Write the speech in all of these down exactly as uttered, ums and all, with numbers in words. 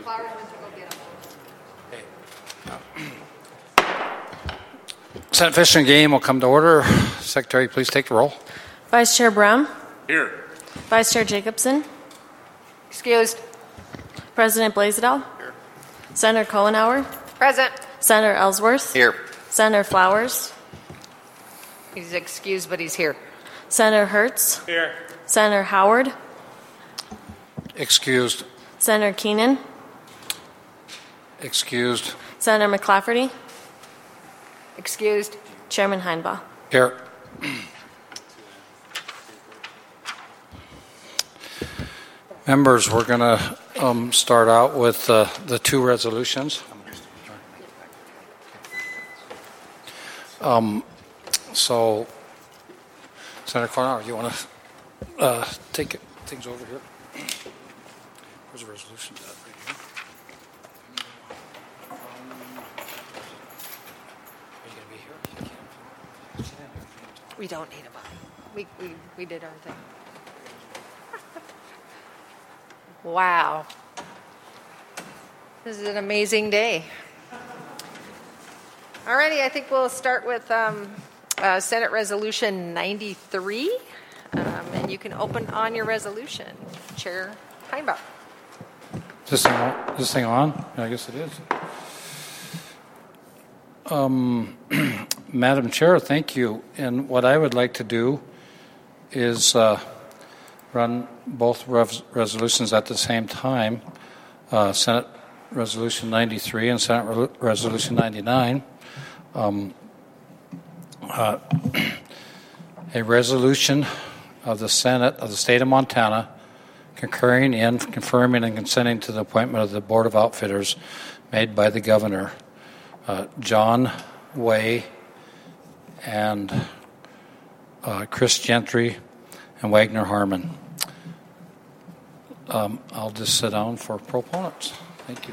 Flowers went to go get them. Senate Fish and Game will come to order. Secretary, please take the roll. Vice Chair Brown. Here. Vice Chair Jacobson. Excused. President Blaisdell. Here. Senator Cohenauer. Present. Senator Ellsworth. Here. Senator Flowers. He's excused, but he's here. Senator Hertz. Here. Senator Howard. Excused. Senator Keenan. Excused. Senator McClafferty. Excused. Chairman Heinbaugh. Here. Members, we're going to um, start out with uh, the two resolutions. Um, so, Senator Cohenauer, you want to uh, take it, things over here? Where's the resolution? Right here. Um, are you going to be here? You can't. Sit down here. We don't need a vote. We, we, we did our thing. Wow. This is an amazing day. Alrighty, I think we'll start with um, uh, Senate Resolution ninety-three. Um, and you can open on your resolution. Chair Heinbaugh. Is this thing on? Is this thing on? I guess it is. Um, Madam Chair, thank you. And what I would like to do is uh, run both rev- resolutions at the same time, uh, Senate Resolution ninety-three and Senate Re- Resolution ninety-nine. Um, uh, a resolution of the Senate of the State of Montana concurring in, confirming, and consenting to the appointment of the Board of Outfitters made by the Governor, uh, John Way and uh, Chris Gentry and Wagner Harmon. Um, I'll just sit down for proponents. Thank you.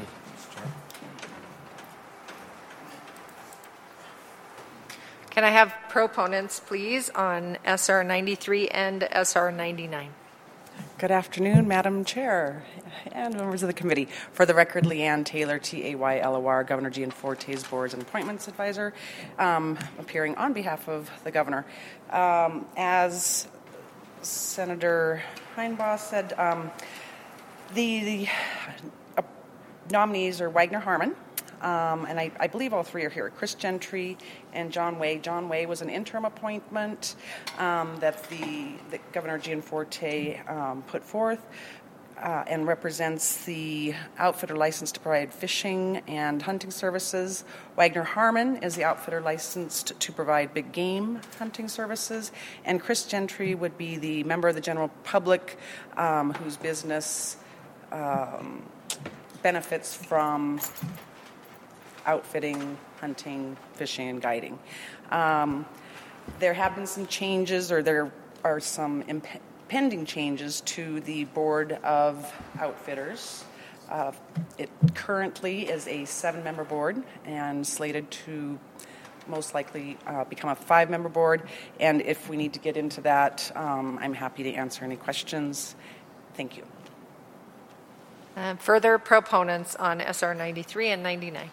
Can I have proponents, please, on S R ninety-three and S R ninety-nine? Good afternoon, Madam Chair and members of the committee. For the record, Leanne Taylor, T A Y L O R, Governor Gianforte's Boards and Appointments Advisor, um, appearing on behalf of the Governor. Um, as Senator Heinbaugh said, um, the, the uh, nominees are Wagner Harmon, Um, and I, I believe all three are here, Chris Gentry and John Way. John Way was an interim appointment um, that the that Governor Gianforte um, put forth uh, and represents the outfitter licensed to provide fishing and hunting services. Wagner Harmon is the outfitter licensed to provide big game hunting services. And Chris Gentry would be the member of the general public um, whose business um, benefits from outfitting, hunting, fishing, and guiding. Um, there have been some changes, or there are some imp- pending changes to the Board of Outfitters. Uh, it currently is a seven-member board and slated to most likely uh, become a five-member board. And if we need to get into that, um, I'm happy to answer any questions. Thank you. Uh, further proponents on S R ninety-three and ninety-nine.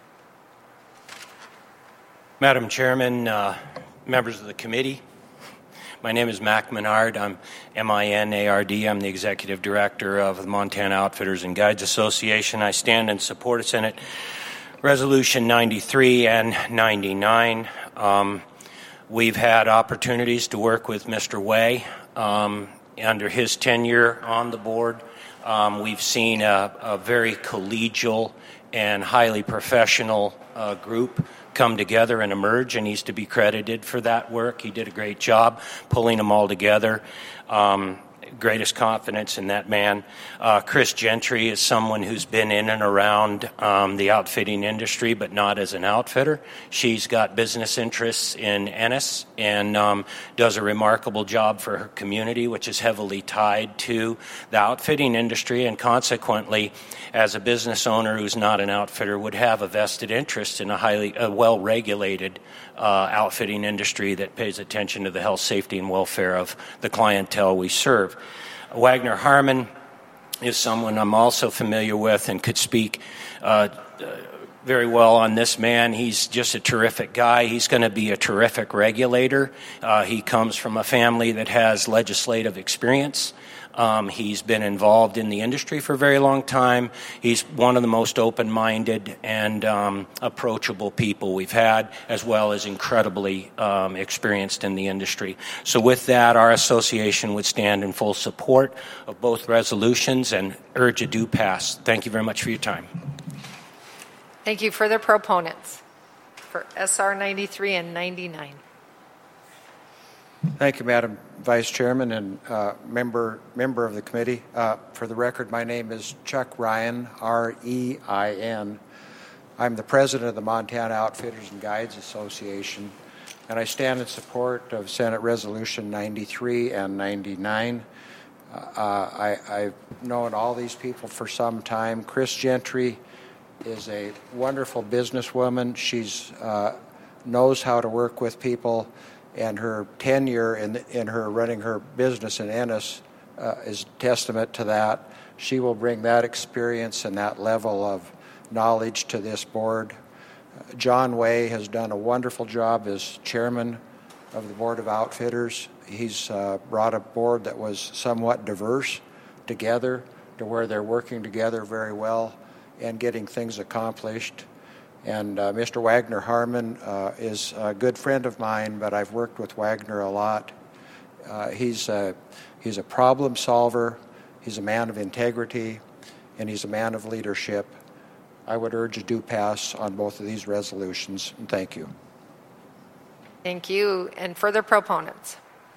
Madam Chairman, uh, members of the committee, my name is Mac Menard. I'm M I N A R D. I'm the Executive Director of the Montana Outfitters and Guides Association. I stand in support of Senate Resolution ninety-three and ninety-nine. Um, we've had opportunities to work with Mister Way um, under his tenure on the board. Um, we've seen a, a very collegial and highly professional uh, group come together and emerge, and he's to be credited for that work. He did a great job pulling them all together. Um, greatest confidence in that man. Uh, Chris Gentry is someone who's been in and around um, the outfitting industry, but not as an outfitter. She's got business interests in Ennis and um, does a remarkable job for her community, which is heavily tied to the outfitting industry, and consequently, as a business owner who's not an outfitter, would have a vested interest in a highly uh, well-regulated uh, outfitting industry that pays attention to the health, safety, and welfare of the clientele we serve. Wagner Harmon is someone I'm also familiar with and could speak uh, very well on this man. He's just a terrific guy. He's going to be a terrific regulator. Uh, he comes from a family that has legislative experience. Um, he's been involved in the industry for a very long time. He's one of the most open-minded and um, approachable people we've had, as well as incredibly um, experienced in the industry. So with that, our association would stand in full support of both resolutions and urge a do pass. Thank you very much for your time. Thank you. Further proponents for S R ninety-three and ninety-nine. Thank you, Madam Vice Chairman and uh, member member of the committee. Uh, for the record, my name is Chuck Ryan, R E I N. I'm the president of the Montana Outfitters and Guides Association, and I stand in support of Senate Resolution ninety-three and ninety-nine. Uh, I, I've known all these people for some time. Chris Gentry is a wonderful businesswoman. She's uh, knows how to work with people. And her tenure in, in her running her business in Ennis uh, is testament to that. She will bring that experience and that level of knowledge to this board. Uh, John Way has done a wonderful job as chairman of the Board of Outfitters. He's uh, brought a board that was somewhat diverse together to where they're working together very well and getting things accomplished. And uh, Mister Wagner Harmon uh, is a good friend of mine, but I've worked with Wagner a lot. Uh, he's, a, he's a problem solver, he's a man of integrity, and he's a man of leadership. I would urge a do pass on both of these resolutions, and thank you. Thank you. And further proponents?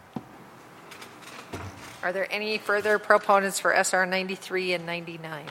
Are there any further proponents for S R ninety-three and ninety-nine?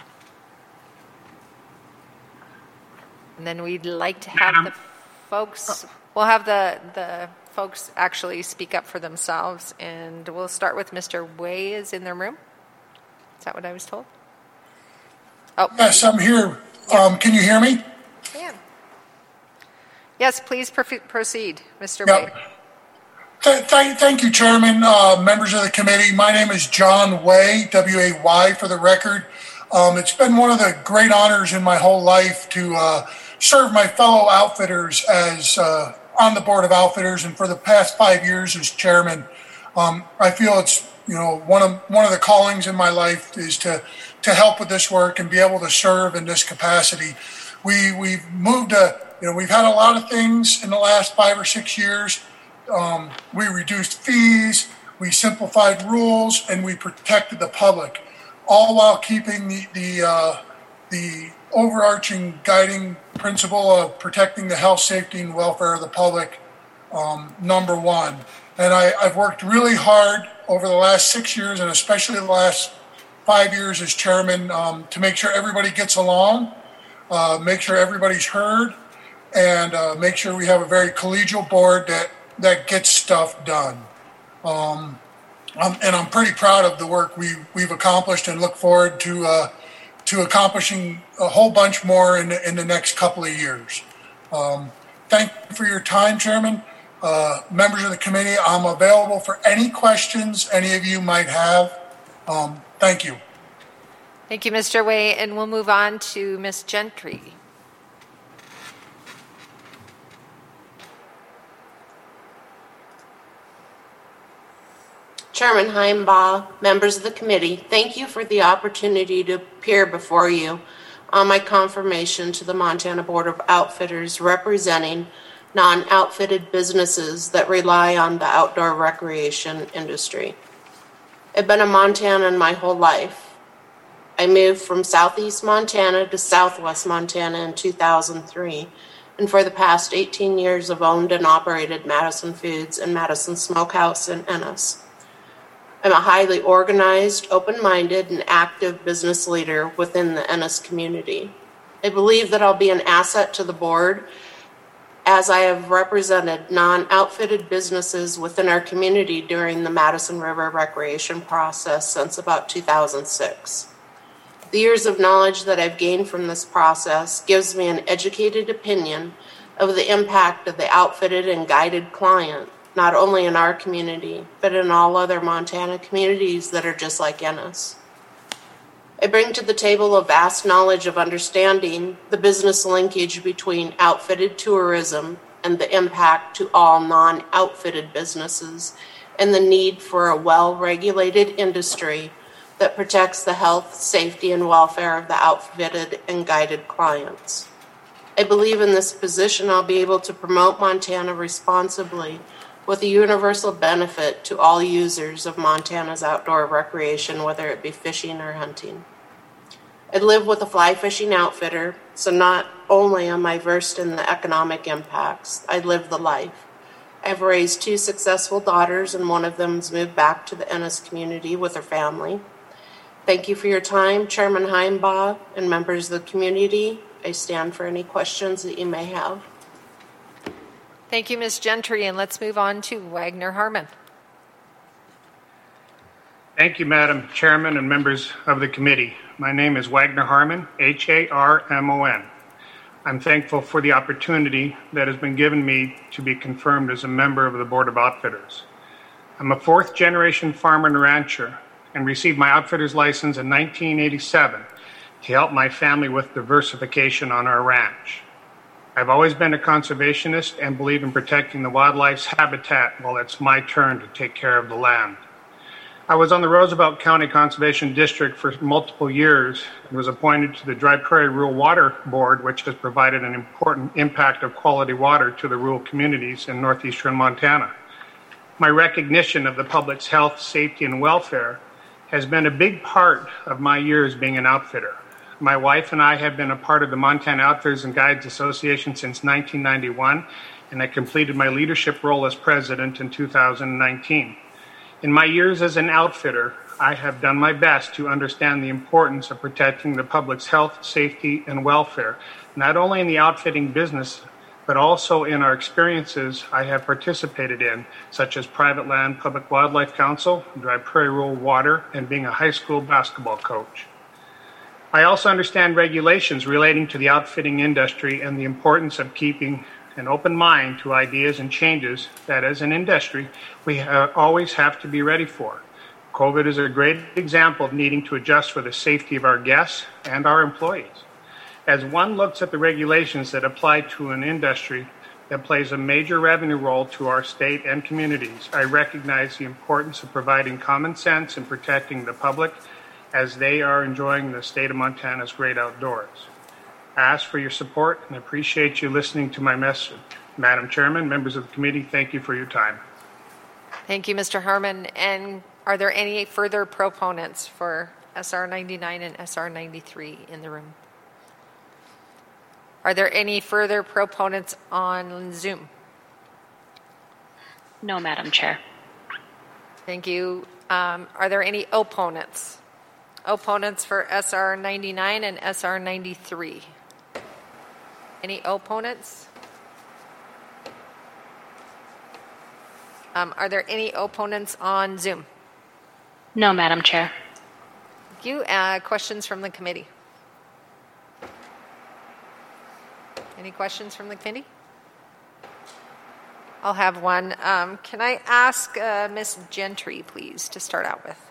And then we'd like to have the folks, we'll have the, the folks actually speak up for themselves. And we'll start with Mister Way is in the room. Is that what I was told? Oh. Yes, I'm here. Um, can you hear me? Yeah. Yes, please proceed, Mister Yep. Way. Th- th- thank you, Chairman, uh, members of the committee. My name is John Way, W A Y for the record. Um, it's been one of the great honors in my whole life to uh, serve my fellow outfitters as uh, on the Board of Outfitters, and for the past five years as chairman. Um, I feel it's you know one of one of the callings in my life is to to help with this work and be able to serve in this capacity. We we've moved a you know we've had a lot of things in the last five or six years. Um, we reduced fees, we simplified rules, and we protected the public, all while keeping the the uh, the overarching guiding principle of protecting the health, safety, and welfare of the public um, number one. And I, I've worked really hard over the last six years, and especially the last five years as chairman, um, to make sure everybody gets along, uh, make sure everybody's heard, and uh, make sure we have a very collegial board that that gets stuff done. Um, Um, and I'm pretty proud of the work we, we've accomplished, and look forward to uh, to accomplishing a whole bunch more in the, in the next couple of years. Um, thank you for your time, Chairman. Uh, members of the committee, I'm available for any questions any of you might have. Um, thank you. Thank you, Mister Way. And we'll move on to Miz Gentry. Chairman Heimbaugh, members of the committee, thank you for the opportunity to appear before you on my confirmation to the Montana Board of Outfitters representing non-outfitted businesses that rely on the outdoor recreation industry. I've been a Montanan my whole life. I moved from southeast Montana to southwest Montana in two thousand three, and for the past eighteen years have owned and operated Madison Foods and Madison Smokehouse in Ennis. I'm a highly organized, open-minded, and active business leader within the Ennis community. I believe that I'll be an asset to the board as I have represented non-outfitted businesses within our community during the Madison River recreation process since about two thousand six. The years of knowledge that I've gained from this process gives me an educated opinion of the impact of the outfitted and guided client, not only in our community, but in all other Montana communities that are just like Ennis. I bring to the table a vast knowledge of understanding the business linkage between outfitted tourism and the impact to all non-outfitted businesses, and the need for a well-regulated industry that protects the health, safety, and welfare of the outfitted and guided clients. I believe in this position I'll be able to promote Montana responsibly with a universal benefit to all users of Montana's outdoor recreation, whether it be fishing or hunting. I live with a fly fishing outfitter, so not only am I versed in the economic impacts, I live the life. I've raised two successful daughters, and one of them has moved back to the Ennis community with her family. Thank you for your time, Chairman Heinbaugh, and members of the community. I stand for any questions that you may have. Thank you, Miz Gentry, and let's move on to Wagner Harmon. Thank you, Madam Chairman and members of the committee. My name is Wagner Harmon, H A R M O N. I'm thankful for the opportunity that has been given me to be confirmed as a member of the Board of Outfitters. I'm a fourth-generation farmer and rancher and received my outfitter's license in nineteen eighty-seven to help my family with diversification on our ranch. I've always been a conservationist and believe in protecting the wildlife's habitat while it's my turn to take care of the land. I was on the Roosevelt County Conservation District for multiple years and was appointed to the Dry Prairie Rural Water Board, which has provided an important impact of quality water to the rural communities in northeastern Montana. My recognition of the public's health, safety, and welfare has been a big part of my years being an outfitter. My wife and I have been a part of the Montana Outfitters and Guides Association since nineteen ninety-one, and I completed my leadership role as president in two thousand nineteen. In my years as an outfitter, I have done my best to understand the importance of protecting the public's health, safety, and welfare, not only in the outfitting business, but also in our experiences I have participated in, such as Private Land Public Wildlife Council, Dry Prairie Rural Water, and being a high school basketball coach. I also understand regulations relating to the outfitting industry and the importance of keeping an open mind to ideas and changes that as an industry we ha- always have to be ready for. COVID is a great example of needing to adjust for the safety of our guests and our employees. As one looks at the regulations that apply to an industry that plays a major revenue role to our state and communities, I recognize the importance of providing common sense and protecting the public as they are enjoying the state of Montana's great outdoors. I ask for your support and appreciate you listening to my message. Madam Chairman, members of the committee, thank you for your time. Thank you, Mister Harmon. And are there any further proponents for S R ninety-nine and S R ninety-three in the room? Are there any further proponents on Zoom? No, Madam Chair. Thank you. Um, are there any opponents? Opponents for S R ninety-nine and S R ninety-three? Any opponents? Um, are there any opponents on Zoom? No, Madam Chair. Thank you. Uh, questions from the committee? Any questions from the committee? I'll have one. Um, can I ask uh, Miz Gentry, please, to start out with?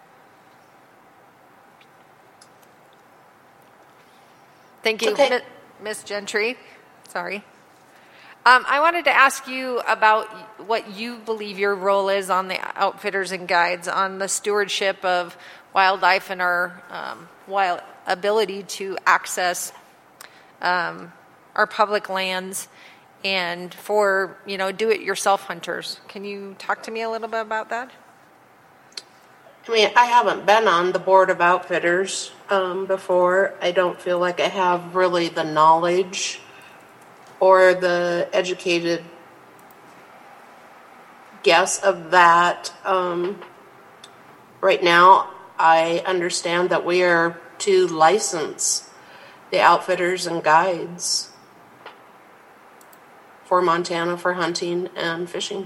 Thank you, Okay. Miz Gentry. Sorry. Um, I wanted to ask you about what you believe your role is on the Outfitters and Guides on the stewardship of wildlife and our um, wild ability to access um, our public lands and for, you know, do-it-yourself hunters. Can you talk to me a little bit about that? I mean, I haven't been on the Board of Outfitters um, before. I don't feel like I have really the knowledge or the educated guess of that. Um, right now, I understand that we are to license the Outfitters and Guides for Montana for hunting and fishing.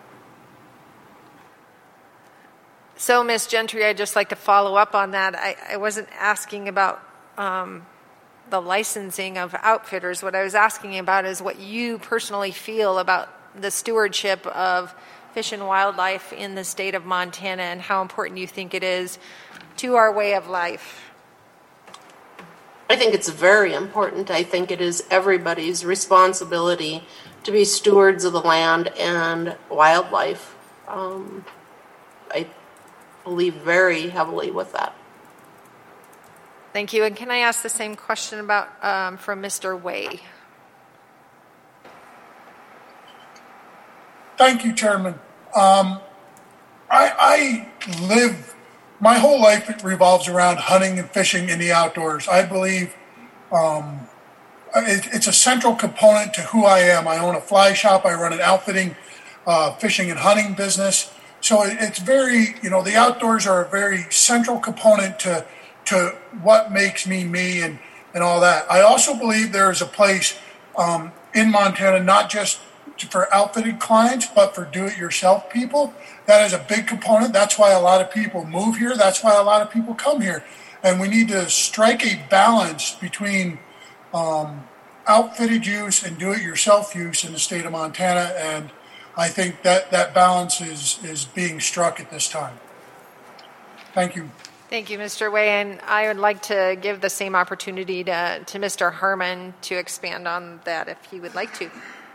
So, Miz Gentry, I'd just like to follow up on that. I, I wasn't asking about um, the licensing of outfitters. What I was asking about is what you personally feel about the stewardship of fish and wildlife in the state of Montana and how important you think it is to our way of life. I think it's very important. I think it is everybody's responsibility to be stewards of the land and wildlife. Um, I believe very heavily with that. Thank you. And can I ask the same question about um, from Mister Way? Thank you, Chairman. Um, I, I live, my whole life it revolves around hunting and fishing in the outdoors. I believe um, it, it's a central component to who I am. I own a fly shop. I run an outfitting, uh, fishing and hunting business. So it, it's very, you know, the outdoors are a very central component to to what makes me me and, and all that. I also believe there is a place um, in Montana, not just for outfitted clients, but for do-it-yourself people. That is a big component. That's why a lot of people move here. That's why a lot of people come here. And we need to strike a balance between um, outfitted use and do-it-yourself use in the state of Montana. And I think that that balance is, is being struck at this time. Thank you. Thank you, Mister Way. And I would like to give the same opportunity to, to Mister Harmon to expand on that if he would like to.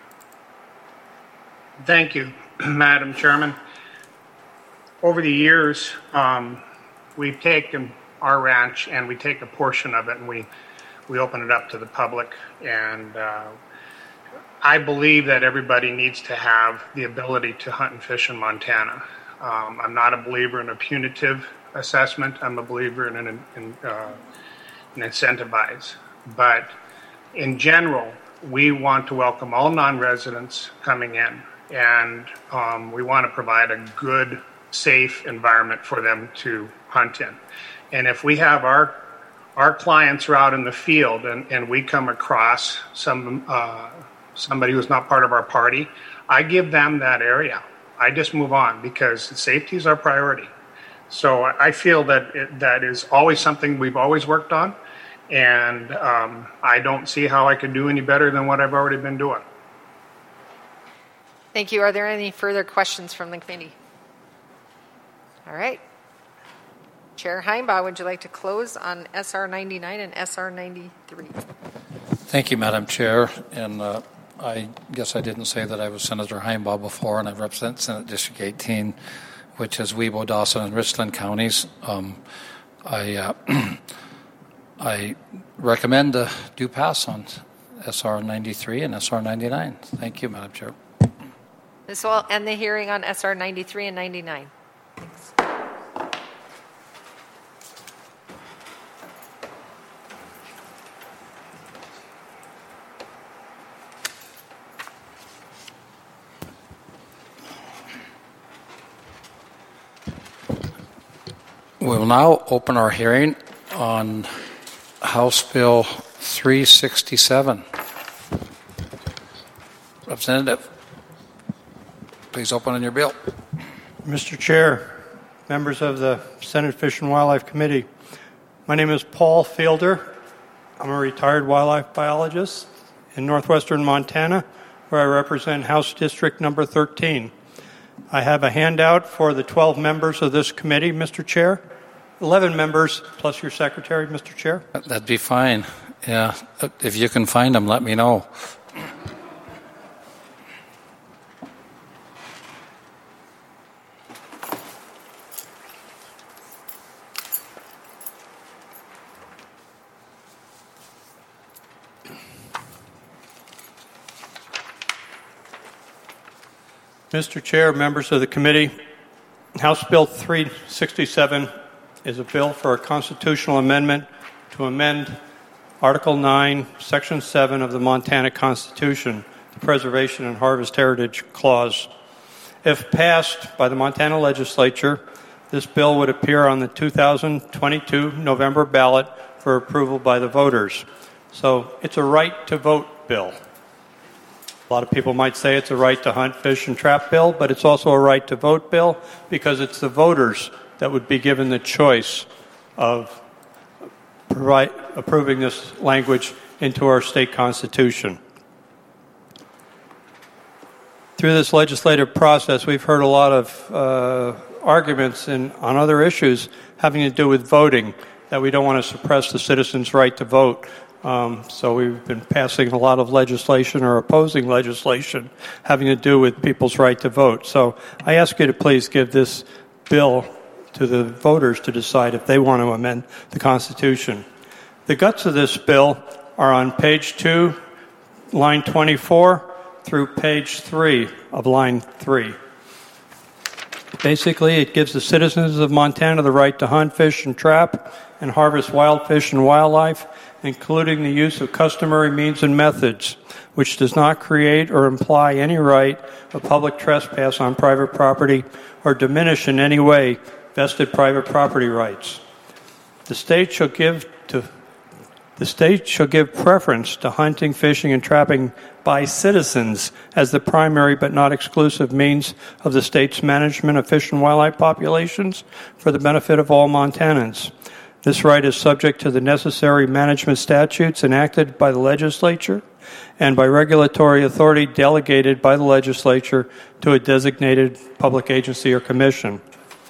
Thank you, Madam Chairman. Over the years, um, we've taken our ranch and we take a portion of it and we, we open it up to the public. And uh, I believe that everybody needs to have the ability to hunt and fish in Montana. Um, I'm not a believer in a punitive assessment. I'm a believer in an, in, uh, an incentivize. But in general, we want to welcome all non-residents coming in, and um, we want to provide a good, safe environment for them to hunt in. And if we have our our clients are out in the field and, and we come across some uh, somebody who's not part of our party, I give them that area. I just move on because safety is our priority. So I feel that it, that is always something we've always worked on, and um, I don't see how I could do any better than what I've already been doing. Thank you. Are there any further questions from the committee? All right. Chair Heinbaugh, would you like to close on S R ninety-nine and S R ninety-three? Thank you, Madam Chair. And uh, I guess I didn't say that I was Senator Heinbaugh before, and I represent Senate District eighteen, which is Webo, Dawson, and Richland counties. Um, I uh, I recommend a due pass on S R ninety-three and S R ninety-nine. Thank you, Madam Chair. This will end the hearing on S R ninety-three and ninety-nine. Thanks. We will now open our hearing on House Bill three sixty-seven. Representative, please open on your bill. Mister Chair, members of the Senate Fish and Wildlife Committee, my name is Paul Fielder. I'm a retired wildlife biologist in northwestern Montana, where I represent House District number thirteen. I have a handout for the twelve members of this committee, Mister Chair. eleven members plus your secretary, Mister Chair. That'd be fine. Yeah, if you can find them, let me know. Mister Chair, members of the committee, House Bill three sixty-seven is a bill for a constitutional amendment to amend Article nine, Section seven of the Montana Constitution, the Preservation and Harvest Heritage Clause. If passed by the Montana legislature, this bill would appear on the two thousand twenty-two November ballot for approval by the voters. So it's a right to vote bill. A lot of people might say it's a right to hunt, fish, and trap bill, but it's also a right to vote bill because it's the voters that would be given the choice of provide, approving this language into our state constitution. Through this legislative process, we've heard a lot of uh, arguments in, on other issues having to do with voting that we don't want to suppress the citizens' right to vote. Um, so we've been passing a lot of legislation or opposing legislation having to do with people's right to vote. So I ask you to please give this bill to the voters to decide if they want to amend the Constitution. The guts of this bill are on page two, line twenty-four, through page three of line three. Basically, it gives the citizens of Montana the right to hunt, fish, and trap, and harvest wild fish and wildlife, including the use of customary means and methods, which does not create or imply any right of public trespass on private property or diminish in any way vested private property rights. The state shall give to the state shall give preference to hunting, fishing, and trapping by citizens as the primary but not exclusive means of the state's management of fish and wildlife populations for the benefit of all Montanans. This right is subject to the necessary management statutes enacted by the legislature and by regulatory authority delegated by the legislature to a designated public agency or commission.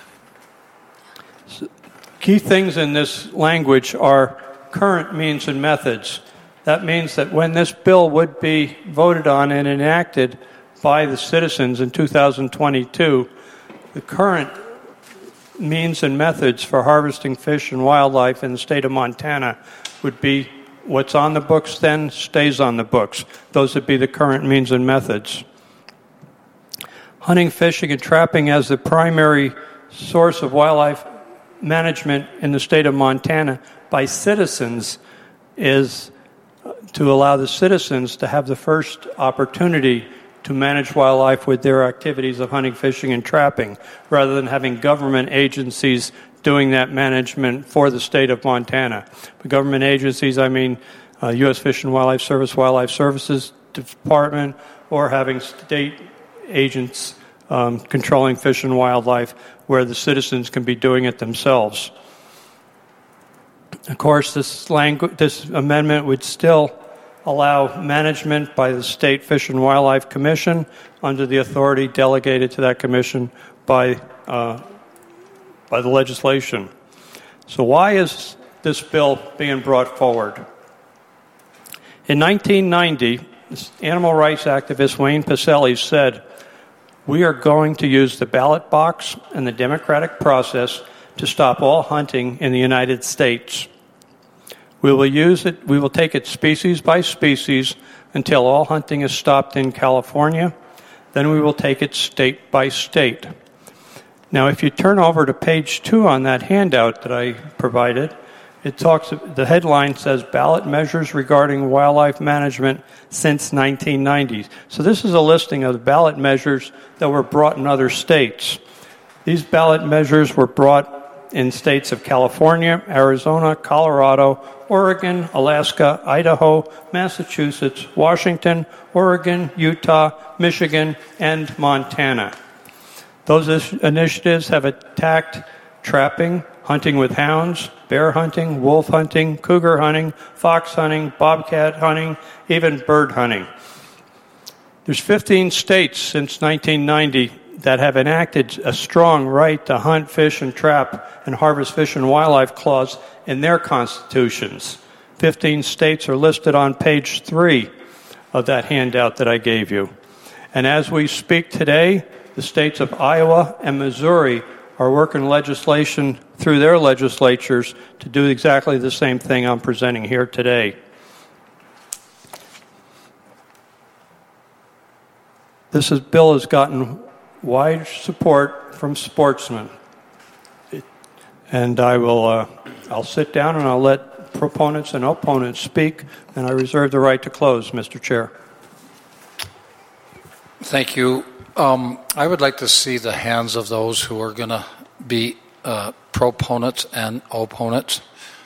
Key things in this language are current means and methods. That means that when this bill would be voted on and enacted by the citizens in two thousand twenty-two, the current means and methods for harvesting fish and wildlife in the state of Montana would be what's on the books then stays on the books. Those would be the current means and methods. Hunting, fishing, and trapping as the primary source of wildlife management in the state of Montana by citizens is to allow the citizens to have the first opportunity to manage wildlife with their activities of hunting, fishing, and trapping, rather than having government agencies doing that management for the state of Montana. By government agencies, I mean uh, U S Fish and Wildlife Service, Wildlife Services Department, or having state agents um, controlling fish and wildlife where the citizens can be doing it themselves. Of course, this langu- this amendment would still allow management by the State Fish and Wildlife Commission under the authority delegated to that commission by uh, by the legislation. So why is this bill being brought forward? In nineteen ninety, animal rights activist Wayne Pacelli said, "We are going to use the ballot box and the democratic process to stop all hunting in the United States. We will use it, we will take it species by species until all hunting is stopped in California. Then we will take it state by state." Now, if you turn over to page two on that handout that I provided, it talks, the headline says ballot measures regarding wildlife management since nineteen ninety. So this is a listing of the ballot measures that were brought in other states. These ballot measures were brought in states of California, Arizona, Colorado, Oregon, Alaska, Idaho, Massachusetts, Washington, Oregon, Utah, Michigan, and Montana. Those initiatives have attacked trapping, hunting with hounds, bear hunting, wolf hunting, cougar hunting, fox hunting, bobcat hunting, even bird hunting. There's fifteen states since nineteen ninety that have enacted a strong right to hunt, fish, and trap and harvest fish and wildlife clause in their constitutions. fifteen states are listed on page three of that handout that I gave you. And as we speak today, the states of Iowa and Missouri are working legislation through their legislatures to do exactly the same thing I'm presenting here today. This is, bill has gotten wide support from sportsmen. And I will uh, I'll sit down and I'll let proponents and opponents speak, and I reserve the right to close, Mister Chair. Thank you. Um, I would like to see the hands of those who are going to be uh, proponents and opponents.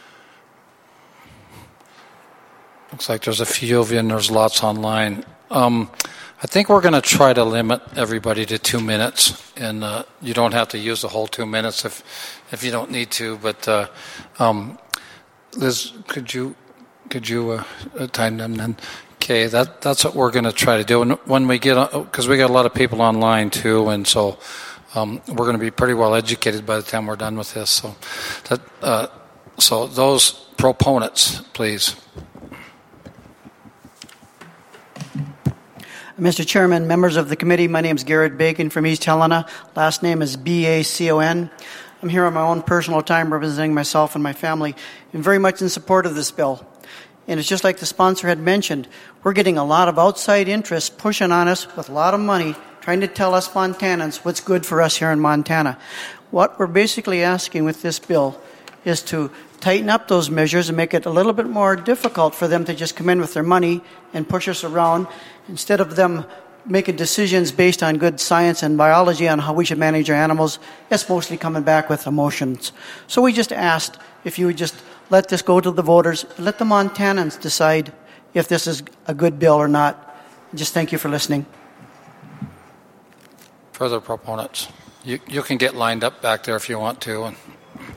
Looks like there's a few of you and there's lots online. Um, I think we're going to try to limit everybody to two minutes, and uh, you don't have to use the whole two minutes if if you don't need to. But uh, um, Liz, could you could you uh, time them then? Okay, that that's what we're going to try to do. And when we get, because we got a lot of people online too, and so um, we're going to be pretty well educated by the time we're done with this. So that uh, So those proponents, please. Mister Chairman, members of the committee, my name is Garrett Bacon from East Helena. Last name is B A C O N. I'm here on my own personal time representing myself and my family and very much in support of this bill. And it's just like the sponsor had mentioned, we're getting a lot of outside interest pushing on us with a lot of money, trying to tell us Montanans what's good for us here in Montana. What we're basically asking with this bill is to tighten up those measures and make it a little bit more difficult for them to just come in with their money and push us around instead of them making decisions based on good science and biology on how we should manage our animals. It's mostly coming back with emotions. So we just asked if you would just let this go to the voters, let the Montanans decide if this is a good bill or not. Just thank you for listening. Further proponents. You, you can get lined up back there if you want to. And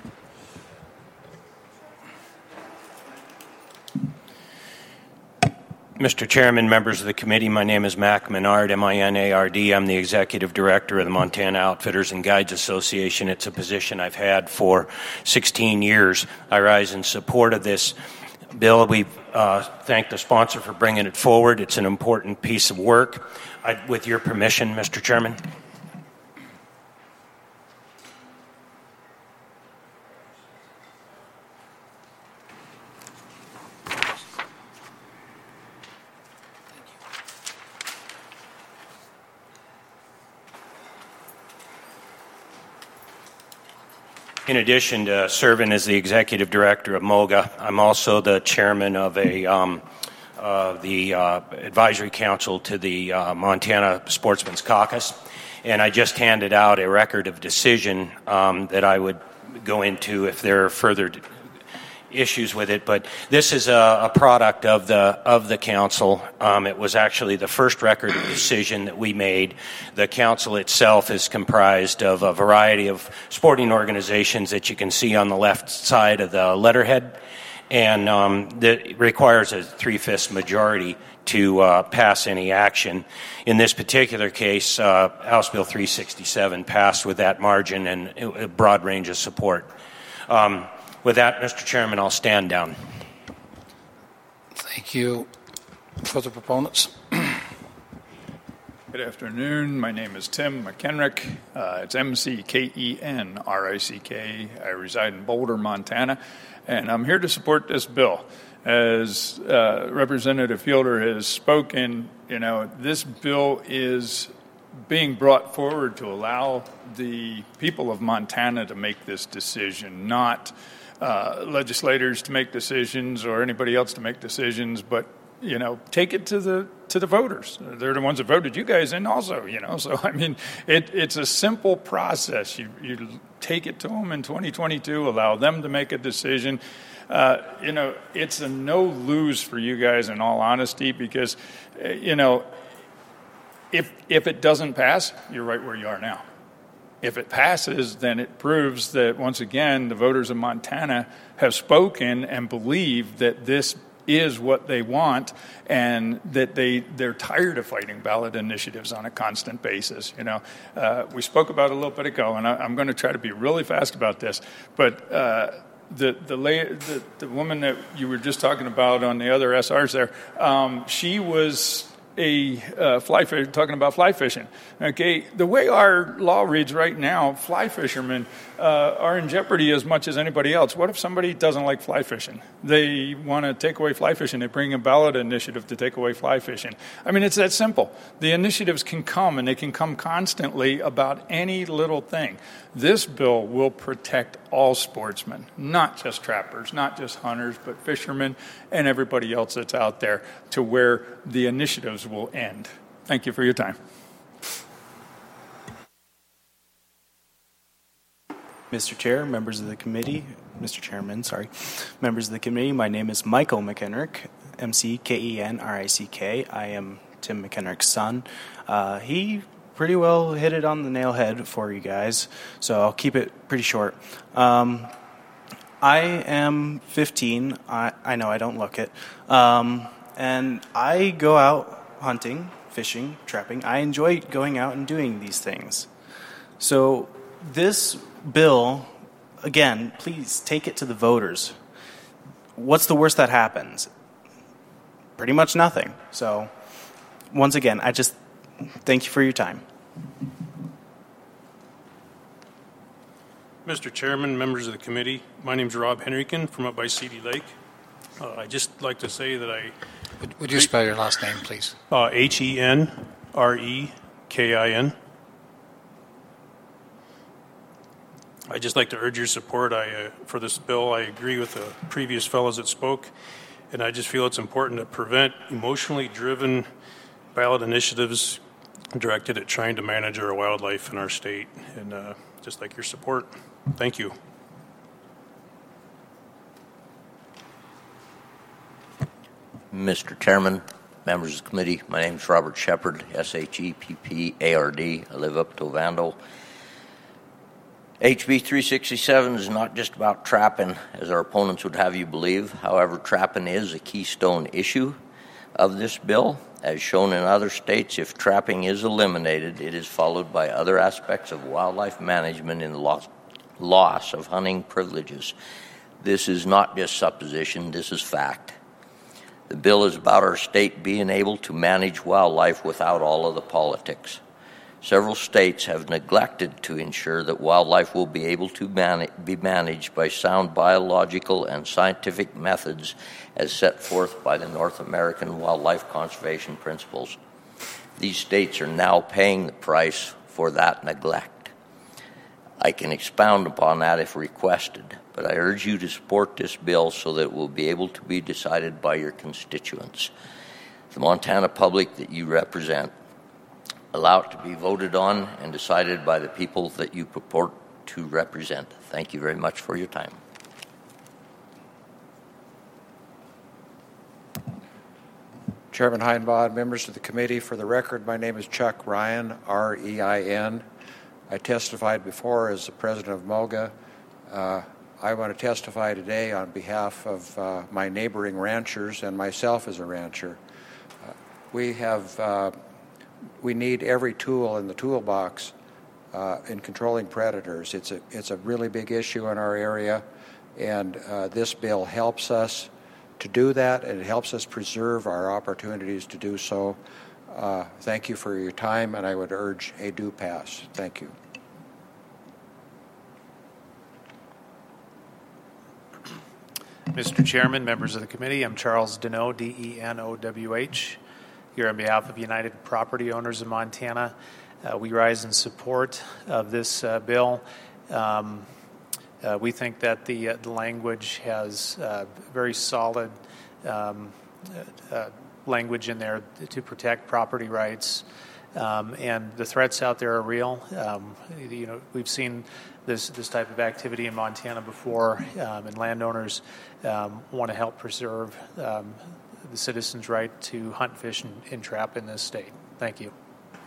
Mister Chairman, members of the committee, my name is Mac Menard, M I N A R D. I'm the Executive Director of the Montana Outfitters and Guides Association. It's a position I've had for sixteen years. I rise in support of this bill. We uh, thank the sponsor for bringing it forward. It's an important piece of work. I, with your permission, Mister Chairman. In addition to serving as the executive director of MOGA, I'm also the chairman of a um, uh, the uh, advisory council to the uh, Montana Sportsman's Caucus, and I just handed out a record of decision um, that I would go into if there are further d- issues with it. But this is a, a product of the of the council. Um, it was actually the first record of decision that we made. The council itself is comprised of a variety of sporting organizations that you can see on the left side of the letterhead, and um, that requires a three-fifths majority to uh, pass any action. In this particular case, uh, House Bill three sixty-seven passed with that margin and a broad range of support. Um, With that, Mister Chairman, I'll stand down. thank you. For the proponents. Good afternoon. My name is Tim McKenrick. Uh, it's M C K E N R I C K. I reside in Boulder, Montana, and I'm here to support this bill. As uh, Representative Fielder has spoken, you know, this bill is being brought forward to allow the people of Montana to make this decision, not uh, legislators to make decisions or anybody else to make decisions, but, you know, take it to the to the voters. They're the ones that voted you guys in also, you know. So, I mean, it, it's a simple process. You, you take it to them in twenty twenty-two, allow them to make a decision. Uh, you know, it's a no-lose for you guys in all honesty because, uh, you know, If if it doesn't pass, you're right where you are now. If it passes, then it proves that, once again, the voters of Montana have spoken and believe that this is what they want and that they, they're tired of fighting ballot initiatives on a constant basis. You know, uh, we spoke about it a little bit ago, and I, I'm going to try to be really fast about this, but uh, the, the, the, the woman that you were just talking about on the other S Rs there, um, she was a uh, fly fish, talking about fly fishing. Okay, the way our law reads right now, fly fishermen uh, are in jeopardy as much as anybody else. What if somebody doesn't like fly fishing? They want to take away fly fishing. They bring a ballot initiative to take away fly fishing. I mean, it's that simple. The initiatives can come, and they can come constantly about any little thing. This bill will protect all sportsmen, not just trappers, not just hunters, but fishermen and everybody else that's out there, to where the initiatives will end. Thank you for your time. Mister Chair, members of the committee, Mister Chairman, sorry, members of the committee, my name is Michael McKenrick, M C K E N R I C K. I am Tim McKenrick's son. Uh, he pretty well hit it on the nail head for you guys, so I'll keep it pretty short. Um, I am fifteen. I, I know I don't look it. Um, and I go out hunting, fishing, trapping. I enjoy going out and doing these things. So this bill again, please take it to the voters. What's the worst that happens? Pretty much nothing. So, once again, I just thank you for your time. Mister Chairman, members of the committee, my name is Rob Henrikin from up by C D Lake. Uh, I'd just like to say that I... Would, would you spell your last name, please? Uh, H E N R E K I N. I'd just like to urge your support I, uh, for this bill. I agree with the previous fellows that spoke, and I just feel it's important to prevent emotionally driven ballot initiatives directed at trying to manage our wildlife in our state, and uh, just like your support. Thank you. Mister Chairman, members of the committee, my name is Robert Shepard, S H E P P A R D. I live up to Ovando. H B three sixty-seven is not just about trapping, as our opponents would have you believe. However, trapping is a keystone issue of this bill. As shown in other states, if trapping is eliminated, it is followed by other aspects of wildlife management in the loss, loss of hunting privileges. This is not just supposition, this is fact. The bill is about our state being able to manage wildlife without all of the politics. Several states have neglected to ensure that wildlife will be able to man- be managed by sound biological and scientific methods as set forth by the North American Wildlife Conservation Principles. These states are now paying the price for that neglect. I can expound upon that if requested, but I urge you to support this bill so that it will be able to be decided by your constituents, the Montana public that you represent. Allow it to be voted on and decided by the people that you purport to represent. Thank you very much for your time. Chairman Heinbod, members of the committee, for the record, my name is Chuck Ryan, R E I N. I testified before as the president of MOGA. Uh, I want to testify today on behalf of uh, my neighboring ranchers and myself as a rancher. Uh, we have... Uh, We need every tool in the toolbox uh, in controlling predators. It's a it's a really big issue in our area, and uh, this bill helps us to do that, and it helps us preserve our opportunities to do so. Uh, thank you for your time, and I would urge a do pass. Thank you. Mister Chairman, members of the committee, I'm Charles Deneau, D E N O W H. Here on behalf of United Property Owners of Montana, uh, we rise in support of this uh, bill. Um, uh, we think that the, uh, the language has uh, very solid um, uh, language in there to protect property rights, um, and the threats out there are real. Um, you know, we've seen this this type of activity in Montana before, um, and landowners um, want to help preserve Um, the citizens' right to hunt, fish, and, and trap in this state. Thank you.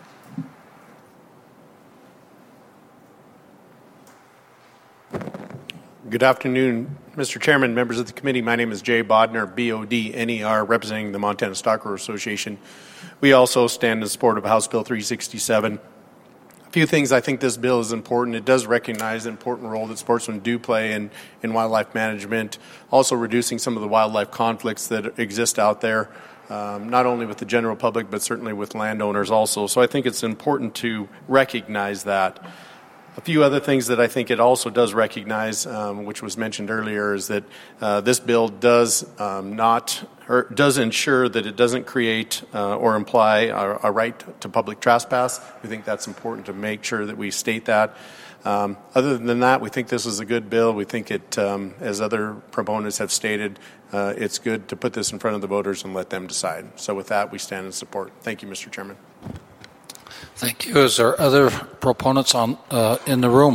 Good afternoon, Mister Chairman, members of the committee. My name is Jay Bodner, B O D N E R, representing the Montana Stock Growers Association. We also stand in support of House Bill three sixty-seven. A few things. I think this bill is important. It does recognize the important role that sportsmen do play in, in wildlife management, also reducing some of the wildlife conflicts that exist out there, um, not only with the general public, but certainly with landowners also. So I think it's important to recognize that. A few other things that I think it also does recognize, um, which was mentioned earlier, is that uh, this bill does um, not or does ensure that it doesn't create uh, or imply a, a right to public trespass. We think that's important to make sure that we state that. Um, other than that, we think this is a good bill. We think it, um, as other proponents have stated, uh, it's good to put this in front of the voters and let them decide. So with that, we stand in support. Thank you, Mister Chairman. Thank you. Is there other proponents on uh, in the room?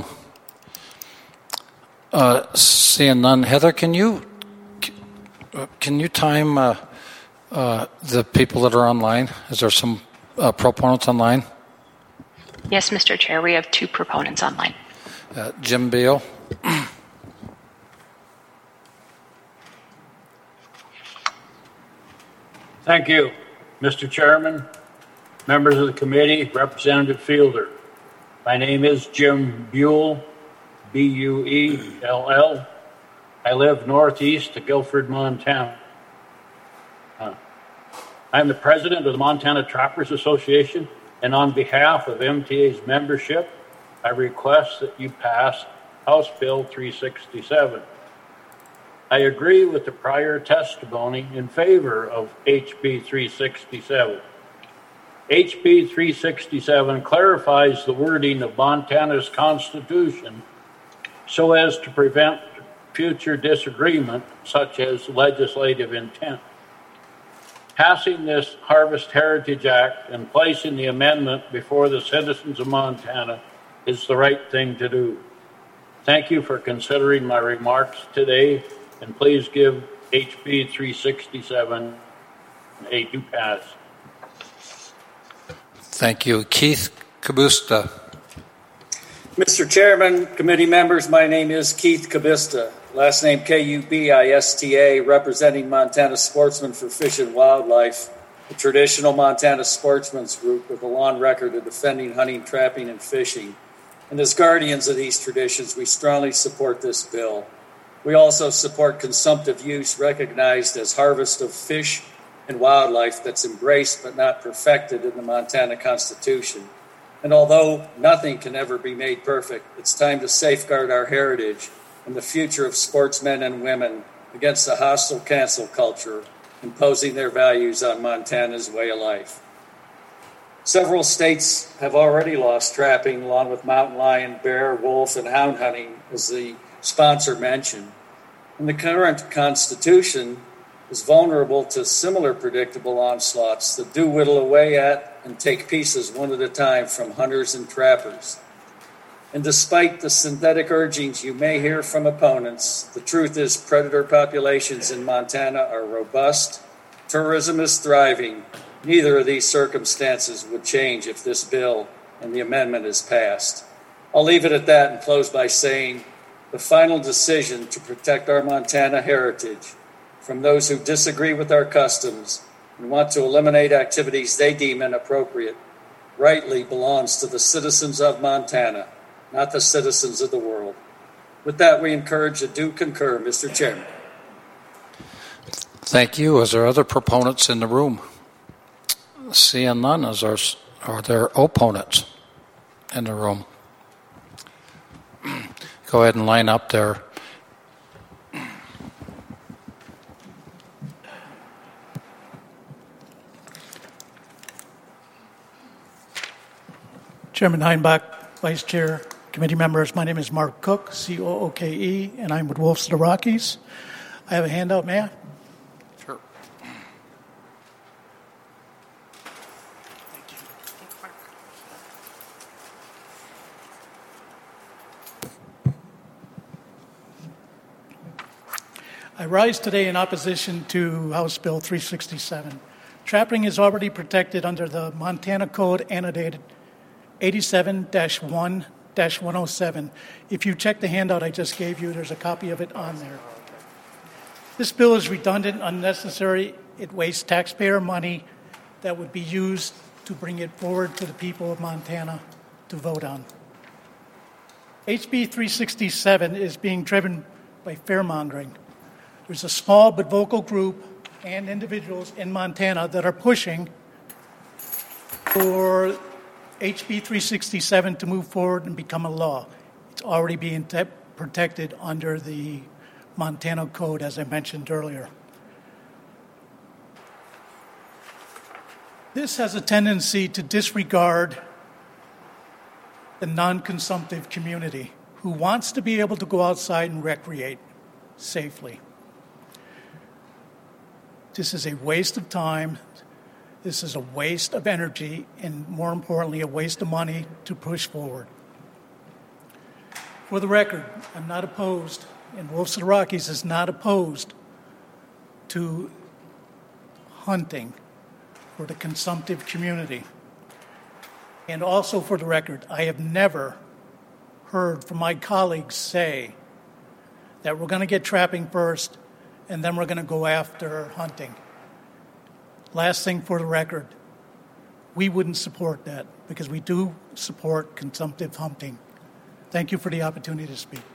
Uh, seeing none, Heather, can you can you time uh, uh, the people that are online? Is there some uh, proponents online? Yes, Mister Chair, we have two proponents online. Uh, Jim Beal. Thank you, Mister Chairman, members of the committee, Representative Fielder. My name is Jim Buell, B U E L L. I live northeast of Guilford, Montana. Uh, I'm the president of the Montana Trappers Association, and on behalf of M T A's membership, I request that you pass House Bill three sixty-seven. I agree with the prior testimony in favor of H B three sixty-seven. H B three sixty-seven clarifies the wording of Montana's Constitution so as to prevent future disagreement, such as legislative intent. Passing this Harvest Heritage Act and placing the amendment before the citizens of Montana is the right thing to do. Thank you for considering my remarks today, and please give H B three sixty-seven a due pass. Thank you. Keith Kabusta. Mister Chairman, committee members, my name is Keith Kabista, last name K U B I S T A, representing Montana Sportsmen for Fish and Wildlife, a traditional Montana sportsmen's group with a long record of defending hunting, trapping, and fishing. And as guardians of these traditions, we strongly support this bill. We also support consumptive use recognized as harvest of fish and wildlife that's embraced but not perfected in the Montana Constitution. And although nothing can ever be made perfect, it's time to safeguard our heritage and the future of sportsmen and women against the hostile cancel culture imposing their values on Montana's way of life. Several states have already lost trapping, along with mountain lion, bear, wolf, and hound hunting, as the sponsor mentioned. And the current Constitution is vulnerable to similar predictable onslaughts that do whittle away at and take pieces one at a time from hunters and trappers. And despite the synthetic urgings you may hear from opponents, the truth is predator populations in Montana are robust, tourism is thriving. Neither of these circumstances would change if this bill and the amendment is passed. I'll leave it at that and close by saying the final decision to protect our Montana heritage from those who disagree with our customs and want to eliminate activities they deem inappropriate rightly belongs to the citizens of Montana, not the citizens of the world. With that, we encourage and do concur, Mister Chairman. Thank you. Is there other proponents in the room? Seeing none, is there, are there opponents in the room? Go ahead and line up there. Chairman Heinbach, Vice Chair, committee members, my name is Mark Cook, C O O K E, and I'm with Wolves of the Rockies. I have a handout, may I? Sure. I rise today in opposition to House Bill three sixty-seven. Trapping is already protected under the Montana Code annotated eighty-seven dash one dash one oh seven. If you check the handout I just gave you, there's a copy of it on there. This bill is redundant, unnecessary. It wastes taxpayer money that would be used to bring it forward to the people of Montana to vote on. H B three sixty-seven is being driven by fearmongering. There's a small but vocal group and individuals in Montana that are pushing for H B three sixty-seven to move forward and become a law. It's already being te- protected under the Montana Code, as I mentioned earlier. This has a tendency to disregard the non-consumptive community who wants to be able to go outside and recreate safely. This is a waste of time. This is a waste of energy, and more importantly, a waste of money to push forward. For the record, I'm not opposed, and Wolves of the Rockies is not opposed to hunting for the consumptive community. And also for the record, I have never heard from my colleagues say that we're going to get trapping first and then we're going to go after hunting. Last thing for the record, we wouldn't support that because we do support consumptive hunting. Thank you for the opportunity to speak.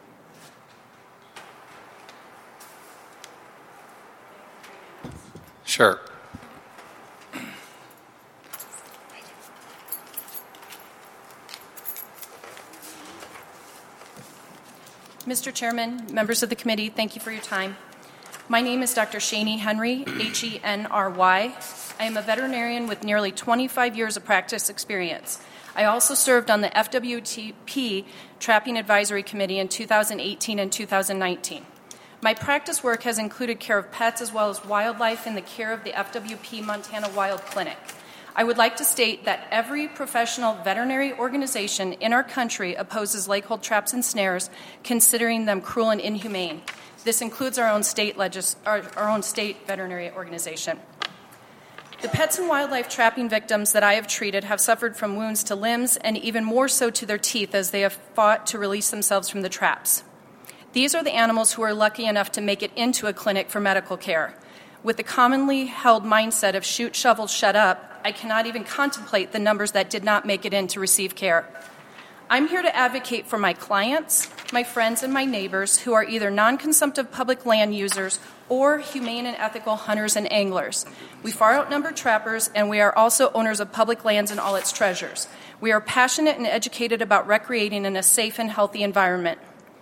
Sure. Mister Chairman, members of the committee, thank you for your time. My name is Doctor Shani Henry, H E N R Y. I am a veterinarian with nearly twenty-five years of practice experience. I also served on the F W T P Trapping Advisory Committee in two thousand eighteen and two thousand nineteen. My practice work has included care of pets as well as wildlife in the care of the F W P Montana Wild Clinic. I would like to state that every professional veterinary organization in our country opposes lake hold traps and snares, considering them cruel and inhumane. This includes our own state legis- our, our own state veterinary organization. The pets and wildlife trapping victims that I have treated have suffered from wounds to limbs and even more so to their teeth as they have fought to release themselves from the traps. These are the animals who are lucky enough to make it into a clinic for medical care. With the commonly held mindset of shoot, shovel, shut up, I cannot even contemplate the numbers that did not make it in to receive care. I'm here to advocate for my clients, my friends, and my neighbors who are either non-consumptive public land users or humane and ethical hunters and anglers. We far outnumber trappers, and we are also owners of public lands and all its treasures. We are passionate and educated about recreating in a safe and healthy environment.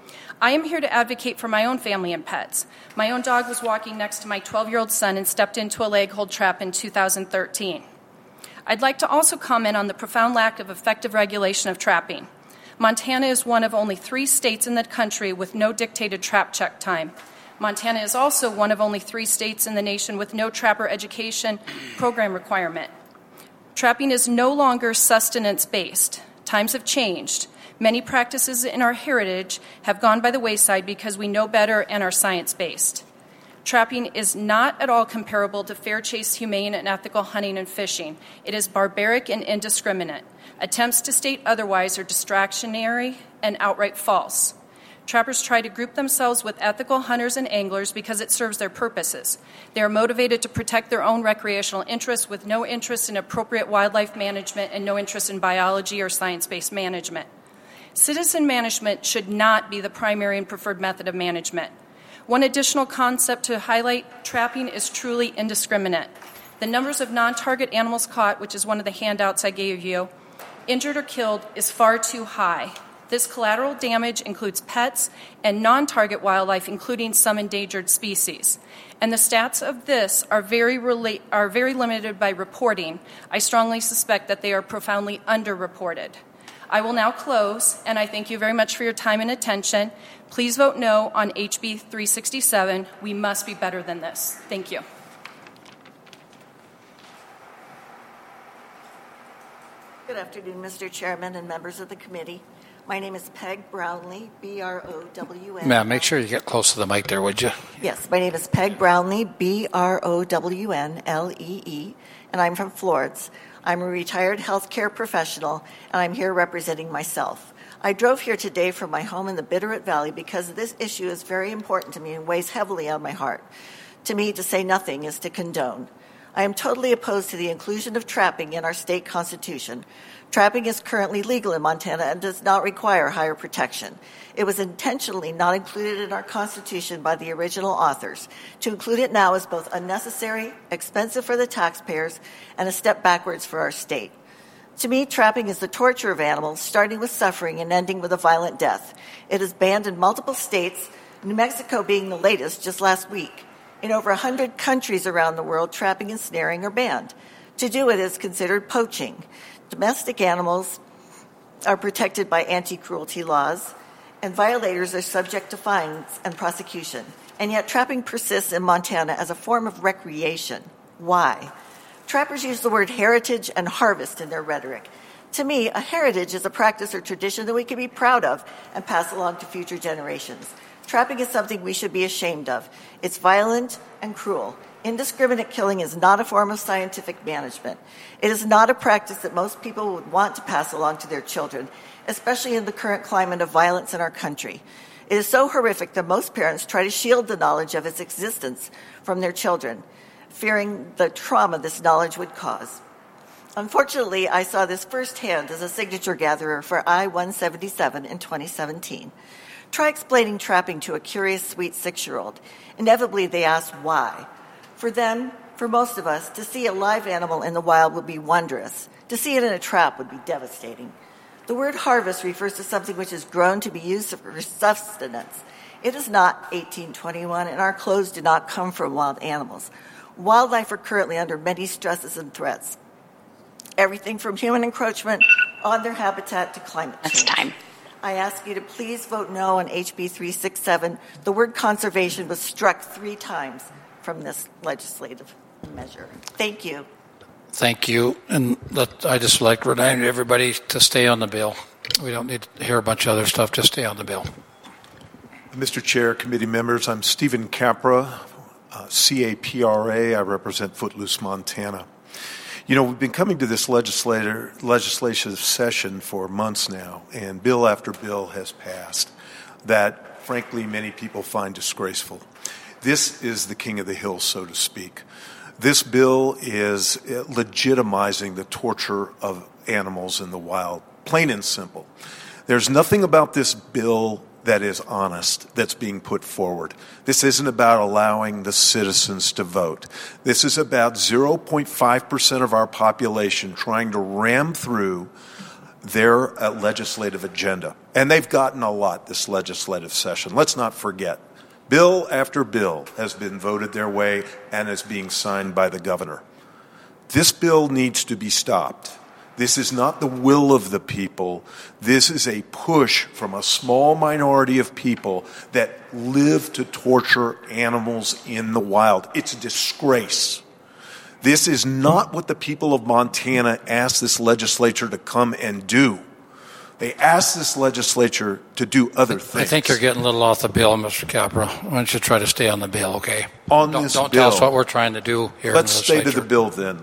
I am here to advocate for my own family and pets. My own dog was walking next to my twelve-year-old son and stepped into a leg hold trap in two thousand thirteen. I'd like to also comment on the profound lack of effective regulation of trapping. Montana is one of only three states in the country with no dictated trap check time. Montana is also one of only three states in the nation with no trapper education program requirement. Trapping is no longer sustenance-based. Times have changed. Many practices in our heritage have gone by the wayside because we know better and are science-based. Trapping is not at all comparable to fair chase, humane, and ethical hunting and fishing. It is barbaric and indiscriminate. Attempts to state otherwise are distractionary and outright false. Trappers try to group themselves with ethical hunters and anglers because it serves their purposes. They are motivated to protect their own recreational interests with no interest in appropriate wildlife management and no interest in biology or science-based management. Citizen management should not be the primary and preferred method of management. One additional concept to highlight, trapping is truly indiscriminate. The numbers of non-target animals caught, which is one of the handouts I gave you, injured or killed, is far too high. This collateral damage includes pets and non-target wildlife, including some endangered species. And the stats of this are very, rela- are very limited by reporting. I strongly suspect that they are profoundly underreported. I will now close, and I thank you very much for your time and attention. Please vote no on H B three sixty-seven. We must be better than this. Thank you. Good afternoon, Mister Chairman and members of the committee. My name is Peg Brownlee, B R O W N. Ma'am, make sure you get close to the mic there, would you? Yes, my name is Peg Brownlee, B R O W N L E E, and I'm from Florence. I'm a retired healthcare professional, and I'm here representing myself. I drove here today from my home in the Bitterroot Valley because this issue is very important to me and weighs heavily on my heart. To me, to say nothing is to condone. I am totally opposed to the inclusion of trapping in our state constitution. Trapping is currently legal in Montana and does not require higher protection. It was intentionally not included in our Constitution by the original authors. To include it now is both unnecessary, expensive for the taxpayers, and a step backwards for our state. To me, trapping is the torture of animals, starting with suffering and ending with a violent death. It is banned in multiple states, New Mexico being the latest just last week. In over one hundred countries around the world, trapping and snaring are banned. To do it is considered poaching. Domestic animals are protected by anti-cruelty laws, and violators are subject to fines and prosecution. And yet trapping persists in Montana as a form of recreation. Why? Trappers use the word heritage and harvest in their rhetoric. To me, a heritage is a practice or tradition that we can be proud of and pass along to future generations. Trapping is something we should be ashamed of. It's violent and cruel. Indiscriminate killing is not a form of scientific management. It is not a practice that most people would want to pass along to their children, especially in the current climate of violence in our country. It is so horrific that most parents try to shield the knowledge of its existence from their children, fearing the trauma this knowledge would cause. Unfortunately, I saw this firsthand as a signature gatherer for I one seventy-seven in twenty seventeen. Try explaining trapping to a curious, sweet six-year-old. Inevitably, they ask why. For them, for most of us, to see a live animal in the wild would be wondrous. To see it in a trap would be devastating. The word harvest refers to something which is grown to be used for sustenance. It is not eighteen twenty-one, and our clothes do not come from wild animals. Wildlife are currently under many stresses and threats. Everything from human encroachment on their habitat to climate change. That's time. I ask you to please vote no on H B three sixty-seven. The word conservation was struck three times from this legislative measure. Thank you. Thank you. And let, I just like to remind everybody to stay on the bill. We don't need to hear a bunch of other stuff. Just stay on the bill. Mister Chair, committee members, I'm Stephen Capra, uh, C A P R A. I represent Footloose, Montana. You know, we've been coming to this legislator, legislative session for months now, and bill after bill has passed that, frankly, many people find disgraceful. This is the king of the hill, so to speak. This bill is legitimizing the torture of animals in the wild, plain and simple. There's nothing about this bill that is honest that's being put forward. This isn't about allowing the citizens to vote. This is about zero point five percent of our population trying to ram through their uh, legislative agenda. And they've gotten a lot this legislative session. Let's not forget. Bill after bill has been voted their way and is being signed by the governor. This bill needs to be stopped. This is not the will of the people. This is a push from a small minority of people that live to torture animals in the wild. It's a disgrace. This is not what the people of Montana asked this legislature to come and do. They asked this legislature to do other things. I think you're getting a little off the bill, Mister Capra. Why don't you try to stay on the bill, okay? On don't, this don't bill, tell us what we're trying to do here. Let's stay to the bill then.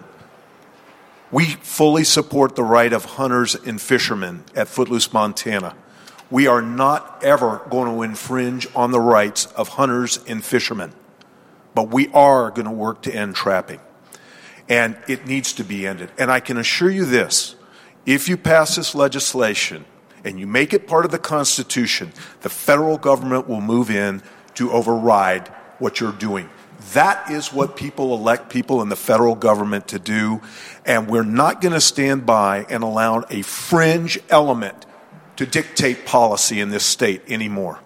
We fully support the right of hunters and fishermen at Footloose, Montana. We are not ever going to infringe on the rights of hunters and fishermen, but we are going to work to end trapping, and it needs to be ended. And I can assure you this, if you pass this legislation and you make it part of the Constitution, the federal government will move in to override what you're doing. That is what people elect people in the federal government to do, and we're not going to stand by and allow a fringe element to dictate policy in this state anymore.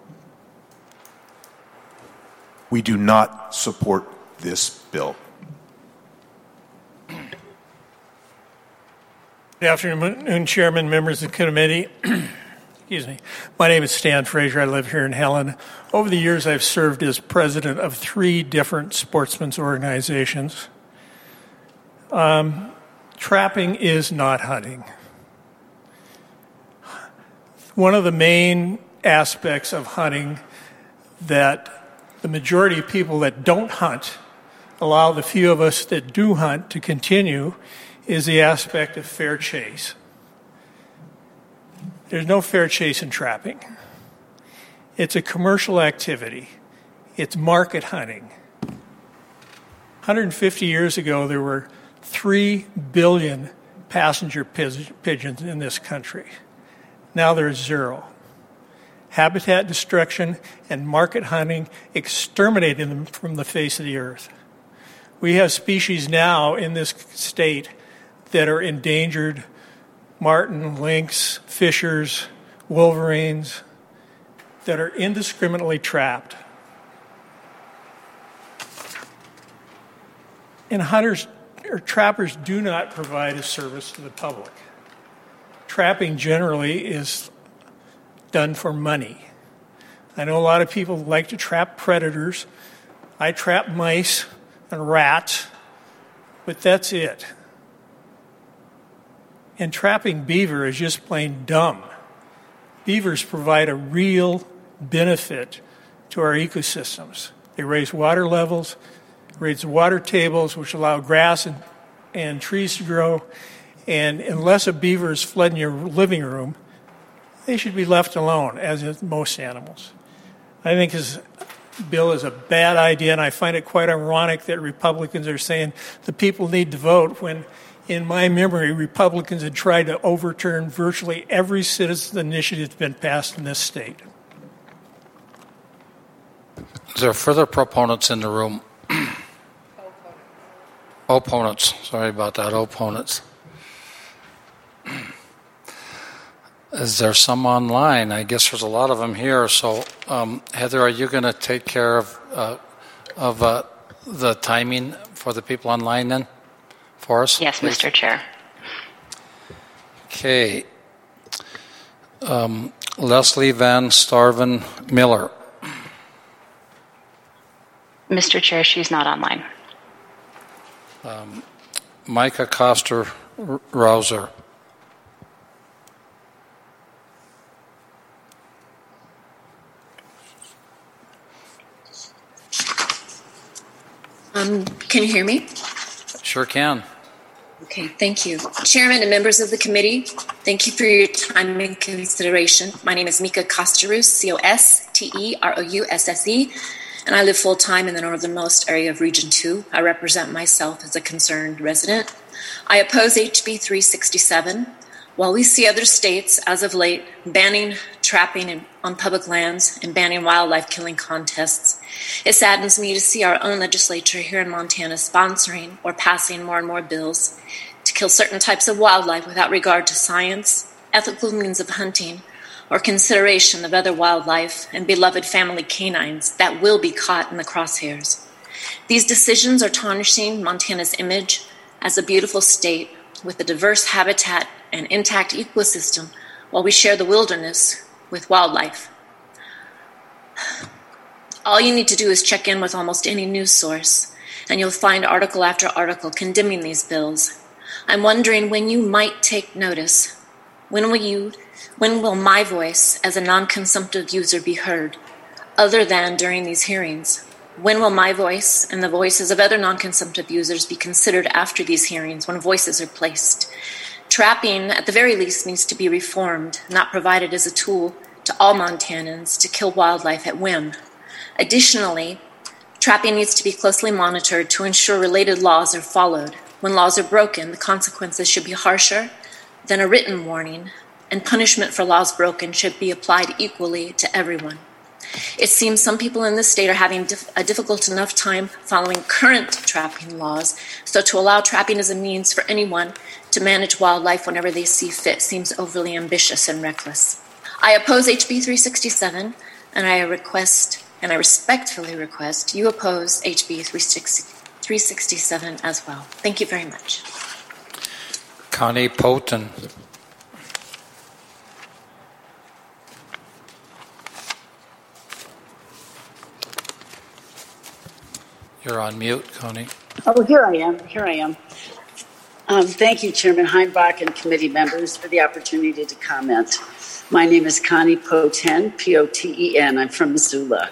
We do not support this bill. Good afternoon, Chairman, members of the committee. Excuse me. My name is Stan Fraser. I live here in Helen. Over the years, I've served as president of three different sportsmen's organizations. Um, trapping is not hunting. One of the main aspects of hunting that the majority of people that don't hunt allow the few of us that do hunt to continue is the aspect of fair chase. There's no fair chase in trapping. It's a commercial activity. It's market hunting. one hundred fifty years ago, there were three billion passenger pigeons in this country. Now there's zero. Habitat destruction and market hunting exterminated them from the face of the earth. We have species now in this state that are endangered: marten, lynx, fishers, wolverines, that are indiscriminately trapped. And hunters or trappers do not provide a service to the public. Trapping generally is done for money. I know a lot of people like to trap predators. I trap mice and rats, but that's it. And trapping beaver is just plain dumb. Beavers provide a real benefit to our ecosystems. They raise water levels, raise water tables, which allow grass and, and trees to grow. And unless a beaver is flooding your living room, they should be left alone, as is most animals. I think this bill is a bad idea, and I find it quite ironic that Republicans are saying the people need to vote when in my memory, Republicans had tried to overturn virtually every citizen initiative that's been passed in this state. Is there further proponents in the room? Opponents. Sorry about that. Opponents. Is there some online? I guess there's a lot of them here. So, um, Heather, are you going to take care of uh, of uh, the timing for the people online then for us? Yes, please? Mister Chair. Okay. Um, Leslie Van Starven Miller. Mister Chair, she's not online. Um, Micah Coster Rouser. Um, can you hear me? Sure can. Okay, thank you. Chairman and members of the committee, thank you for your time and consideration. My name is Mika Kosterous, C O S T E R O U S S E, and I live full-time in the northernmost area of Region two. I represent myself as a concerned resident. I oppose H B three sixty-seven. While we see other states, as of late, banning trapping in, on public lands and banning wildlife killing contests, it saddens me to see our own legislature here in Montana sponsoring or passing more and more bills to kill certain types of wildlife without regard to science, ethical means of hunting, or consideration of other wildlife and beloved family canines that will be caught in the crosshairs. These decisions are tarnishing Montana's image as a beautiful state with a diverse habitat and intact ecosystem while we share the wilderness with wildlife. All you need to do is check in with almost any news source, and you'll find article after article condemning these bills. I'm wondering when you might take notice. When will you, when will my voice as a non-consumptive user be heard, other than during these hearings? When will my voice and the voices of other non-consumptive users be considered after these hearings when voices are placed? Trapping, at the very least, needs to be reformed, not provided as a tool to all Montanans to kill wildlife at whim. Additionally, trapping needs to be closely monitored to ensure related laws are followed. When laws are broken, the consequences should be harsher than a written warning, and punishment for laws broken should be applied equally to everyone. It seems some people in this state are having a difficult enough time following current trapping laws, so to allow trapping as a means for anyone to manage wildlife whenever they see fit seems overly ambitious and reckless. I oppose H B three sixty-seven, and I request, and I respectfully request, you oppose H B three sixty-seven as well. Thank you very much. Connie Poten. You're on mute, Connie. Oh, here I am. Here I am. Um, thank you, Chairman Heimbach and committee members, for the opportunity to comment. My name is Connie Poten, P O T E N. I'm from Missoula.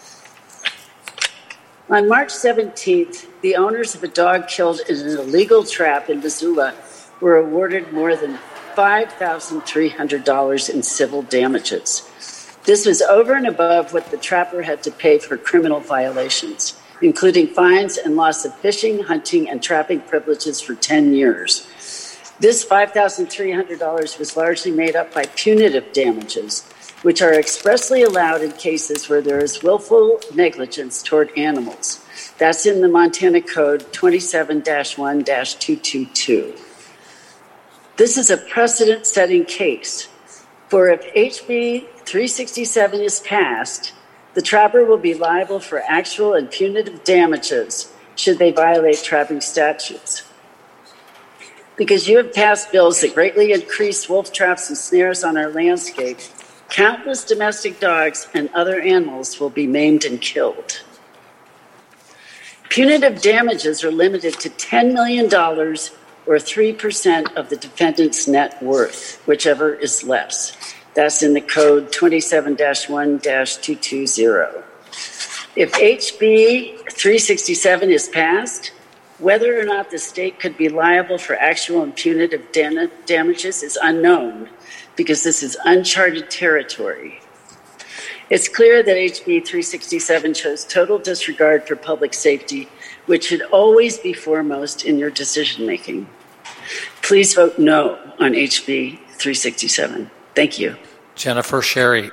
On March seventeenth, the owners of a dog killed in an illegal trap in Missoula were awarded more than five thousand three hundred dollars in civil damages. This was over and above what the trapper had to pay for criminal violations, including fines and loss of fishing, hunting, and trapping privileges for ten years. This five thousand three hundred dollars was largely made up by punitive damages, which are expressly allowed in cases where there is willful negligence toward animals. That's in the Montana Code twenty-seven dash one dash two twenty-two. This is a precedent-setting case, for if H B three sixty-seven is passed, the trapper will be liable for actual and punitive damages should they violate trapping statutes. Because you have passed bills that greatly increase wolf traps and snares on our landscape, countless domestic dogs and other animals will be maimed and killed. Punitive damages are limited to ten million dollars or three percent of the defendant's net worth, whichever is less. That's in the code twenty-seven dash one dash two twenty. If H B three sixty-seven is passed, whether or not the state could be liable for actual and punitive dam- damages is unknown, because this is uncharted territory. It's clear that H B three sixty-seven shows total disregard for public safety, which should always be foremost in your decision-making. Please vote no on H B three sixty-seven. Thank you. Jennifer Sherry.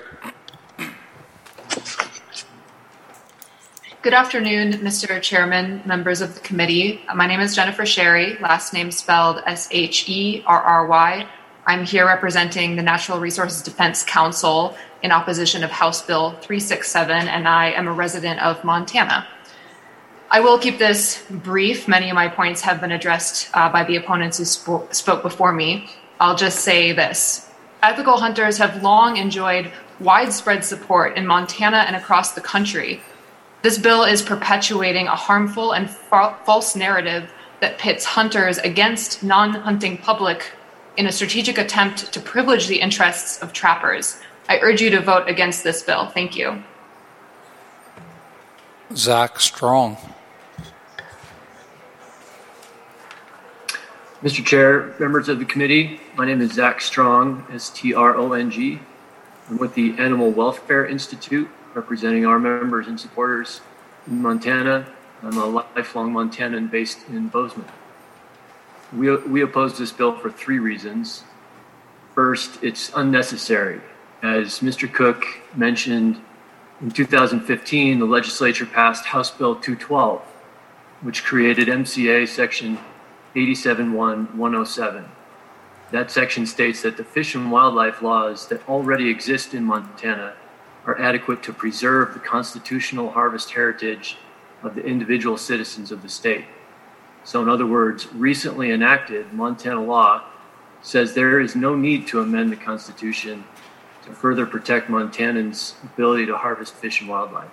Good afternoon, Mister Chairman, members of the committee. My name is Jennifer Sherry, last name spelled S H E R R Y. I'm here representing the Natural Resources Defense Council in opposition of House Bill three sixty-seven, and I am a resident of Montana. I will keep this brief. Many of my points have been addressed uh, by the opponents who sp- spoke before me. I'll just say this. Ethical hunters have long enjoyed widespread support in Montana and across the country. This bill is perpetuating a harmful and fa- false narrative that pits hunters against non-hunting public in a strategic attempt to privilege the interests of trappers. I urge you to vote against this bill. Thank you. Zach Strong. Mister Chair, members of the committee, my name is Zach Strong, S T R O N G. I'm with the Animal Welfare Institute, representing our members and supporters in Montana. I'm a lifelong Montanan based in Bozeman. We, we oppose this bill for three reasons. First, it's unnecessary. As Mister Cook mentioned, in two thousand fifteen, the legislature passed House Bill two twelve, which created M C A Section eighty-seven one dash one oh seven. That section states that the fish and wildlife laws that already exist in Montana are adequate to preserve the constitutional harvest heritage of the individual citizens of the state. So in other words, recently enacted Montana law says there is no need to amend the Constitution to further protect Montanans' ability to harvest fish and wildlife.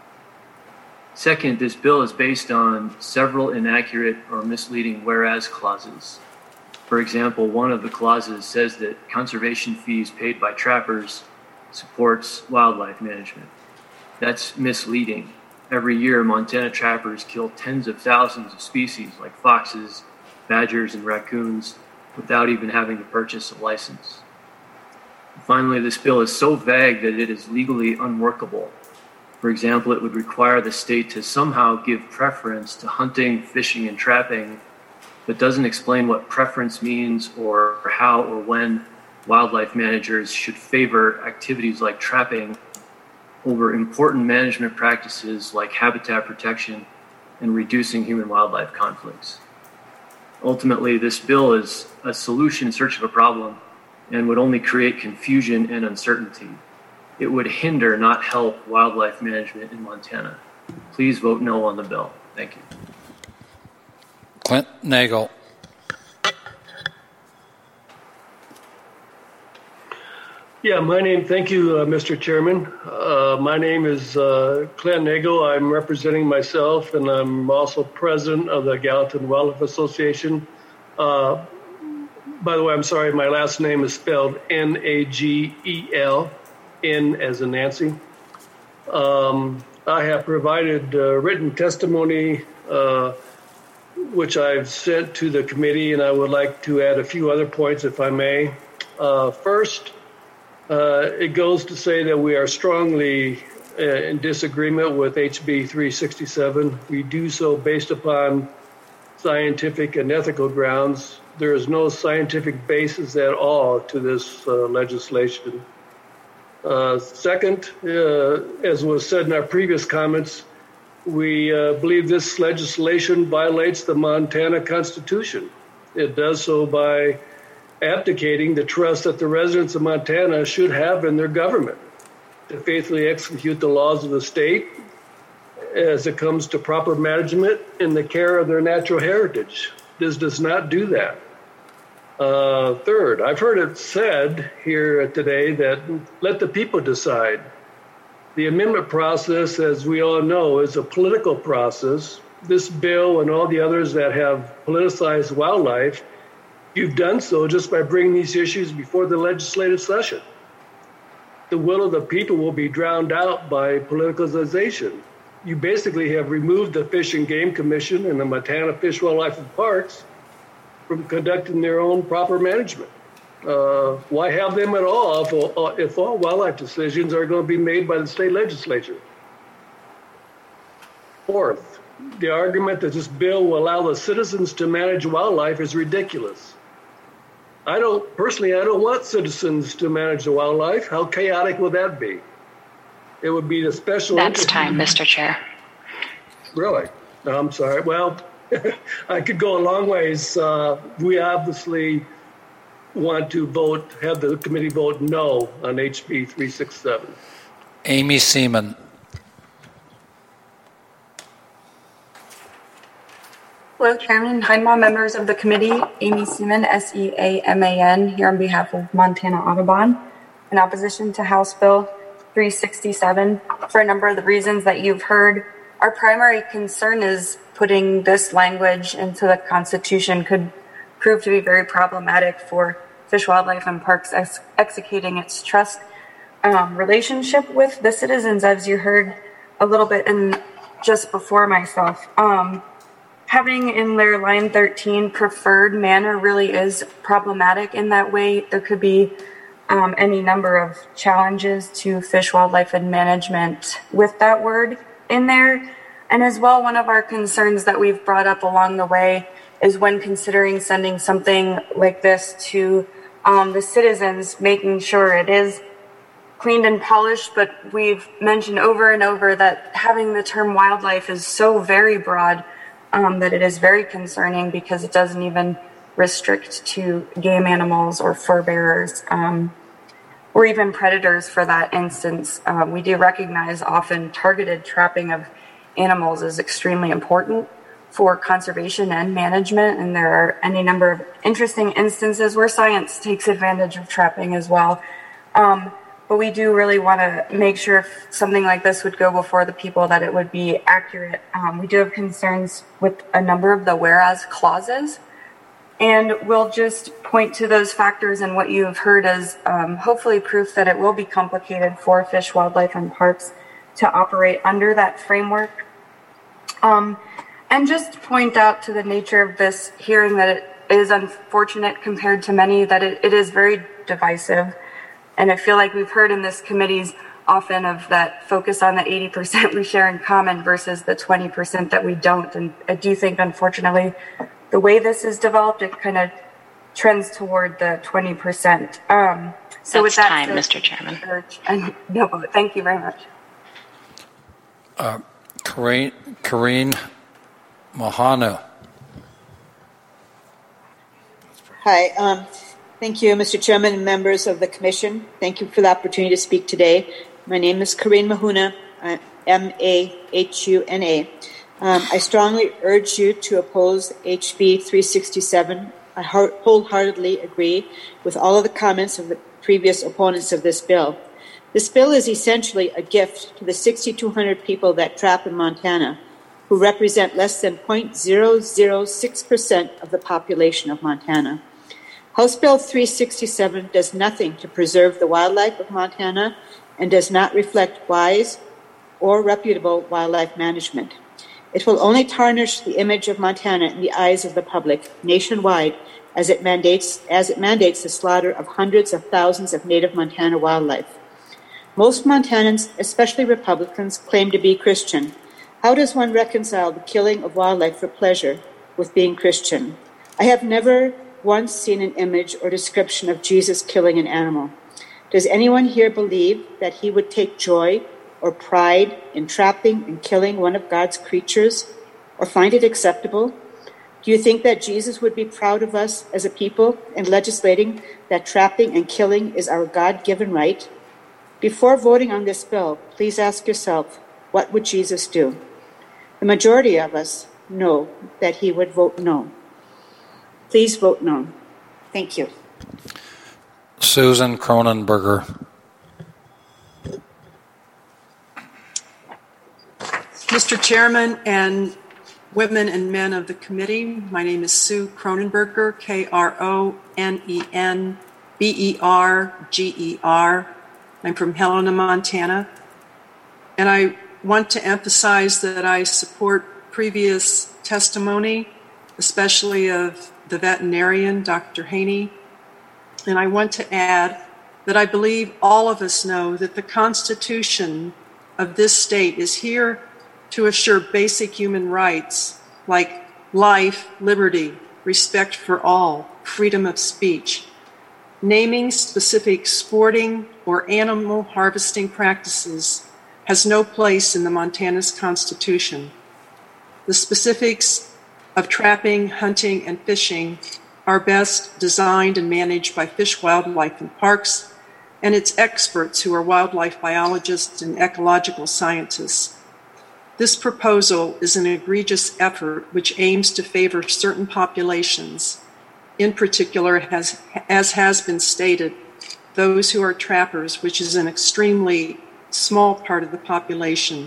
Second, this bill is based on several inaccurate or misleading whereas clauses. For example, one of the clauses says that conservation fees paid by trappers supports wildlife management. That's misleading. Every year, Montana trappers kill tens of thousands of species like foxes, badgers, and raccoons without even having to purchase a license. Finally, this bill is so vague that it is legally unworkable. For example, it would require the state to somehow give preference to hunting, fishing, and trapping, but doesn't explain what preference means or how or when wildlife managers should favor activities like trapping over important management practices like habitat protection and reducing human-wildlife conflicts. Ultimately, this bill is a solution in search of a problem and would only create confusion and uncertainty. It would hinder, not help, wildlife management in Montana. Please vote no on the bill. Thank you. Clint Nagel. Yeah, my name, thank you, uh, Mister Chairman. Uh, my name is uh, Clint Nagel. I'm representing myself, and I'm also president of the Gallatin Wildlife Association. Uh, by the way, I'm sorry, my last name is spelled N A G E L, N as in Nancy. Um, I have provided uh, written testimony, uh, which I've sent to the committee, and I would like to add a few other points, if I may. Uh, first, Uh, it goes to say that we are strongly uh, in disagreement with H B three sixty-seven. We do so based upon scientific and ethical grounds. There is no scientific basis at all to this uh, legislation. Uh, second, uh, as was said in our previous comments, we uh, believe this legislation violates the Montana Constitution. It does so by abdicating the trust that the residents of Montana should have in their government to faithfully execute the laws of the state as it comes to proper management and the care of their natural heritage. This does not do that. Uh, third, I've heard it said here today that let the people decide. The amendment process, as we all know, is a political process. This bill and all the others that have politicized wildlife, you've done so just by bringing these issues before the legislative session. The will of the people will be drowned out by politicalization. You basically have removed the Fish and Game Commission and the Montana Fish, Wildlife, and Parks from conducting their own proper management. Uh, why have them at all if, if all wildlife decisions are going to be made by the state legislature? Fourth, the argument that this bill will allow the citizens to manage wildlife is ridiculous. I don't, personally, I don't want citizens to manage the wildlife. How chaotic would that be? It would be the special That's interest. time, Mister Chair. Really? No, I'm sorry. Well, I could go a long ways. Uh, we obviously want to vote, have the committee vote no on H B three sixty-seven. Amy Seaman. Hello, Chairman, Heinma, members of the committee. Amy Seaman, S E A M A N, here on behalf of Montana Audubon, in opposition to House Bill three sixty-seven for a number of the reasons that you've heard. Our primary concern is putting this language into the Constitution could prove to be very problematic for Fish, Wildlife, and Parks ex- executing its trust um, relationship with the citizens, as you heard a little bit in just before myself. Um, having in their line thirteen preferred manner really is problematic in that way. There could be um, any number of challenges to fish, wildlife, and management with that word in there. And as well, one of our concerns that we've brought up along the way is when considering sending something like this to um, the citizens, making sure it is cleaned and polished. But we've mentioned over and over that having the term wildlife is so very broad um, that it is very concerning because it doesn't even restrict to game animals or fur bearers um, or even predators for that instance. Uh, we do recognize often targeted trapping of animals is extremely important for conservation and management, and there are any number of interesting instances where science takes advantage of trapping as well. Um, but we do really want to make sure if something like this would go before the people that it would be accurate. Um, we do have concerns with a number of the whereas clauses, and we'll just point to those factors and what you have heard as um, hopefully proof that it will be complicated for Fish, Wildlife, and Parks to operate under that framework. Um, and just point out to the nature of this hearing that it is unfortunate compared to many, that it, it is very divisive. And I feel like we've heard in this committees often of that focus on the eighty percent we share in common versus the twenty percent that we don't. And I do think, unfortunately, the way this is developed, it kind of trends toward the twenty percent. Um, so That's with that time, said, Mister Chairman. And no vote. Thank you very much. Uh, Karine, Karine Mohana. Hi. Um, thank you, Mister Chairman and members of the Commission. Thank you for the opportunity to speak today. My name is Karine Mahuna, uh, M A H U N A. Um, I strongly urge you to oppose H B three sixty-seven. I wholeheartedly agree with all of the comments of the previous opponents of this bill. This bill is essentially a gift to the six thousand two hundred people that trap in Montana, who represent less than zero point zero zero six percent of the population of Montana. House Bill three sixty-seven does nothing to preserve the wildlife of Montana and does not reflect wise or reputable wildlife management. It will only tarnish the image of Montana in the eyes of the public nationwide as it mandates, as it mandates the slaughter of hundreds of thousands of native Montana wildlife. Most Montanans, especially Republicans, claim to be Christian. How does one reconcile the killing of wildlife for pleasure with being Christian? I have never once seen an image or description of Jesus killing an animal. Does anyone here believe that he would take joy or pride in trapping and killing one of God's creatures, or find it acceptable? Do you think that Jesus would be proud of us as a people in legislating that trapping and killing is our God-given right? Before voting on this bill, please ask yourself, what would Jesus do? The majority of us know that he would vote no. Please vote no. Thank you. Susan Cronenberger. Mister Chairman and women and men of the committee, my name is Sue Cronenberger, K R O N E N B E R G E R. I'm from Helena, Montana. And I want to emphasize that I support previous testimony, especially of the veterinarian, Doctor Haney. And I want to add that I believe all of us know that the Constitution of this state is here to assure basic human rights like life, liberty, respect for all, freedom of speech, naming specific sporting or animal harvesting practices has no place in the Montana's Constitution. The specifics of trapping, hunting, and fishing are best designed and managed by Fish, Wildlife, and Parks and its experts who are wildlife biologists and ecological scientists. This proposal is an egregious effort which aims to favor certain populations, in particular, has, as has been stated, those who are trappers, which is an extremely small part of the population.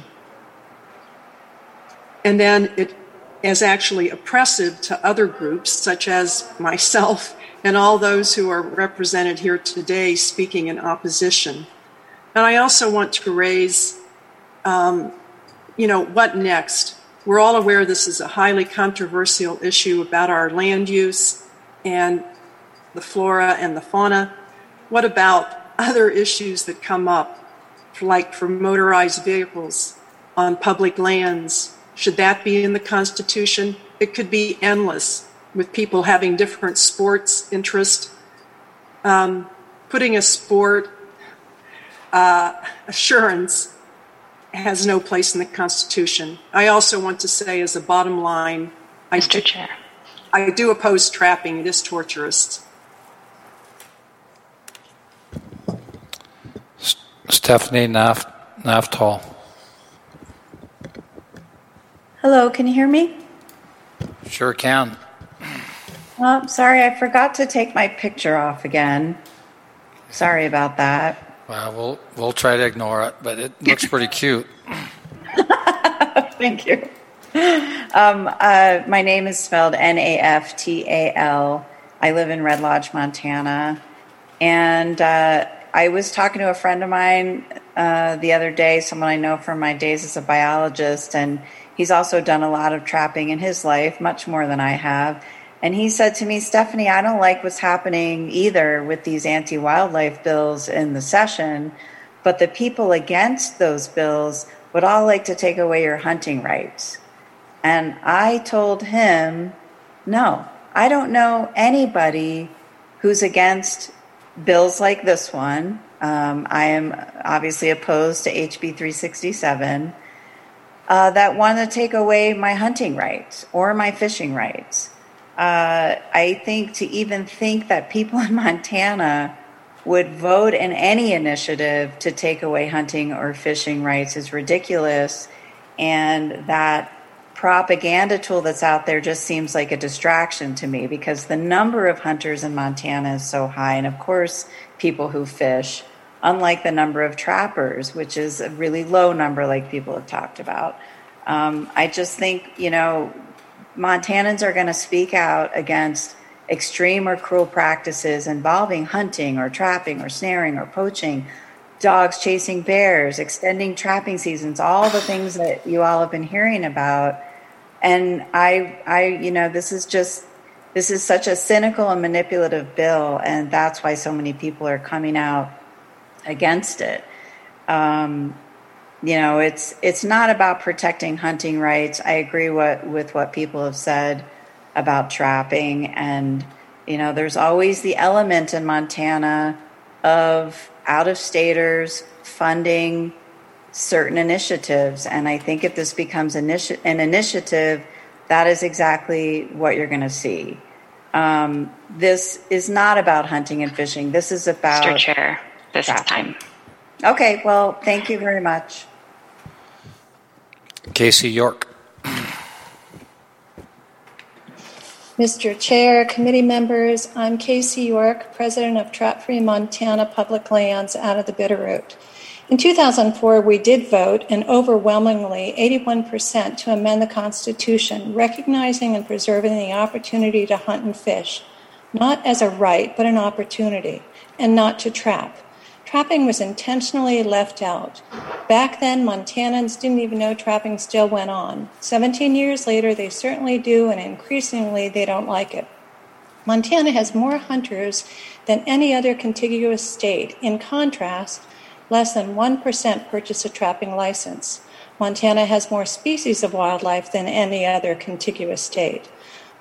And then it is actually oppressive to other groups, such as myself and all those who are represented here today speaking in opposition. And I also want to raise, um, you know, what next? We're all aware this is a highly controversial issue about our land use and the flora and the fauna. What about other issues that come up, like for motorized vehicles on public lands? Should that be in the Constitution? It could be endless, with people having different sports interests. Um, putting a sport uh, assurance has no place in the Constitution. I also want to say, as a bottom line, I Mister do, Chair. I do oppose trapping. It is torturous. Stephanie Naft- Naftal. Hello, can you hear me? Sure can. Oh, sorry, I forgot to take my picture off again. Sorry about that. Well, we'll we'll try to ignore it, but it looks pretty cute. Thank you. Um, uh, my name is spelled N A F T A L. I live in Red Lodge, Montana. And uh, I was talking to a friend of mine uh, the other day, someone I know from my days as a biologist, and he's also done a lot of trapping in his life, much more than I have. And he said to me, Stephanie, I don't like what's happening either with these anti-wildlife bills in the session, but the people against those bills would all like to take away your hunting rights. And I told him, no, I don't know anybody who's against bills like this one. Um, I am obviously opposed to H B three sixty-seven, uh, that want to take away my hunting rights or my fishing rights. Uh, I think to even think that people in Montana would vote in any initiative to take away hunting or fishing rights is ridiculous. And that propaganda tool that's out there just seems like a distraction to me, because the number of hunters in Montana is so high. And of course, people who fish, unlike the number of trappers, which is a really low number like people have talked about. Um, I just think, you know, Montanans are going to speak out against extreme or cruel practices involving hunting or trapping or snaring or poaching, dogs chasing bears, extending trapping seasons, all the things that you all have been hearing about. And I, I, you know, this is just, this is such a cynical and manipulative bill, and that's why so many people are coming out against it. Um, You know, it's it's not about protecting hunting rights. I agree what, with what people have said about trapping. And, you know, there's always the element in Montana of out-of-staters funding certain initiatives. And I think if this becomes initi- an initiative, that is exactly what you're going to see. Um, this is not about hunting and fishing. This is about... Mister Chair, this trapping. is time. Okay, well, thank you very much. Casey York. Mister Chair, committee members, I'm Casey York, president of Trap Free Montana Public Lands out of the Bitterroot. In two thousand four, we did vote, and overwhelmingly eighty-one percent, to amend the Constitution, recognizing and preserving the opportunity to hunt and fish, not as a right, but an opportunity, and not to trap. Trapping was intentionally left out. Back then, Montanans didn't even know trapping still went on. Seventeen years later, they certainly do, and increasingly, they don't like it. Montana has more hunters than any other contiguous state. In contrast, less than one percent purchase a trapping license. Montana has more species of wildlife than any other contiguous state.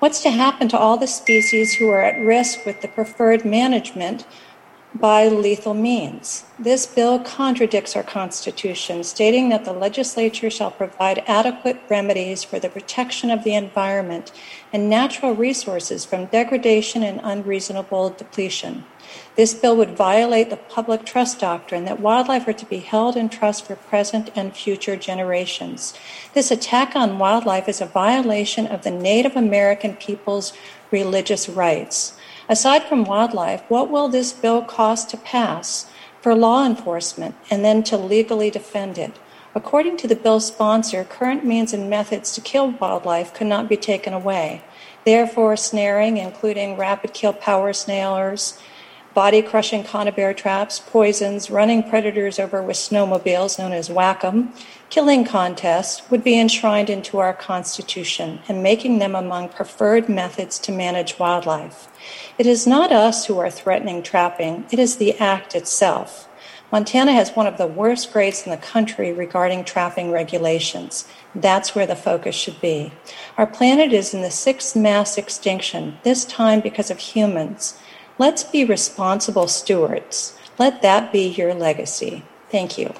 What's to happen to all the species who are at risk with the preferred management by lethal means? This bill contradicts our Constitution, stating that the legislature shall provide adequate remedies for the protection of the environment and natural resources from degradation and unreasonable depletion. This bill would violate the public trust doctrine that wildlife are to be held in trust for present and future generations. This attack on wildlife is a violation of the Native American people's religious rights. Aside from wildlife, what will this bill cost to pass, for law enforcement, and then to legally defend it? According to the bill's sponsor, current means and methods to kill wildlife could not be taken away. Therefore, snaring, including rapid kill power snailers, body-crushing conibear traps, poisons, running predators over with snowmobiles known as whack-em, killing contests would be enshrined into our Constitution and making them among preferred methods to manage wildlife. It is not us who are threatening trapping, it is the act itself. Montana has one of the worst grades in the country regarding trapping regulations. That's where the focus should be. Our planet is in the sixth mass extinction, this time because of humans. Let's be responsible stewards. Let that be your legacy. Thank you.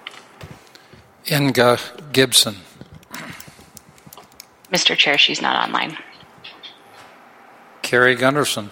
Inga Gibson. Mister Chair, she's not online. Carrie Gunderson.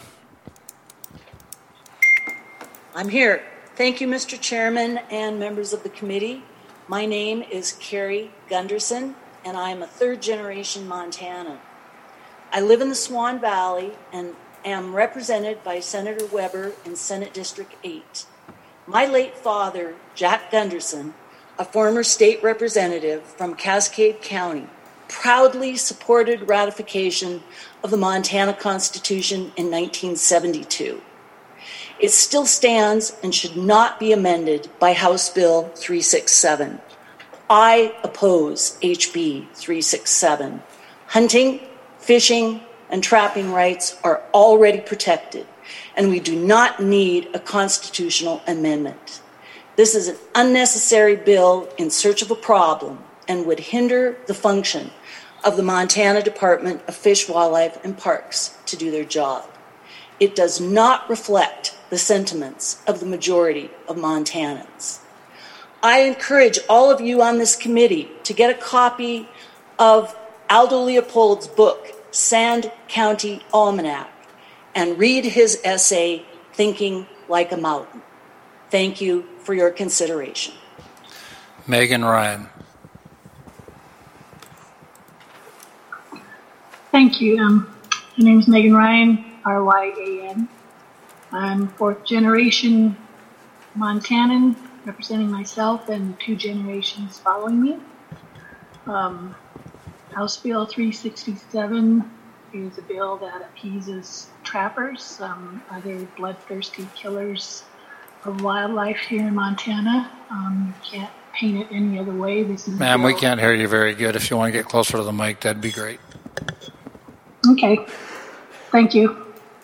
I'm here. Thank you, Mister Chairman and members of the committee. My name is Carrie Gunderson, and I am a third-generation Montana. I live in the Swan Valley and am represented by Senator Weber in Senate District eight. My late father, Jack Gunderson, a former state representative from Cascade County, proudly supported ratification of the Montana Constitution in nineteen seventy-two. It still stands and should not be amended by House Bill three sixty-seven. I oppose H B three sixty-seven. Hunting, fishing, and trapping rights are already protected, and we do not need a constitutional amendment. This is an unnecessary bill in search of a problem and would hinder the function of the Montana Department of Fish, Wildlife, and Parks to do their job. It does not reflect the sentiments of the majority of Montanans. I encourage all of you on this committee to get a copy of Aldo Leopold's book, Sand County Almanac, and read his essay, Thinking Like a Mountain. Thank you for your consideration. Megan Ryan. Thank you. Um, my name is Megan Ryan, R Y A N. I'm fourth generation Montanan, representing myself and two generations following me. Um, House Bill three sixty-seven is a bill that appeases trappers, um, other bloodthirsty killers of wildlife here in Montana. Um, you can't paint it any other way. This is Ma'am, we can't hear you very good. If you want to get closer to the mic, that'd be great. Okay, thank you.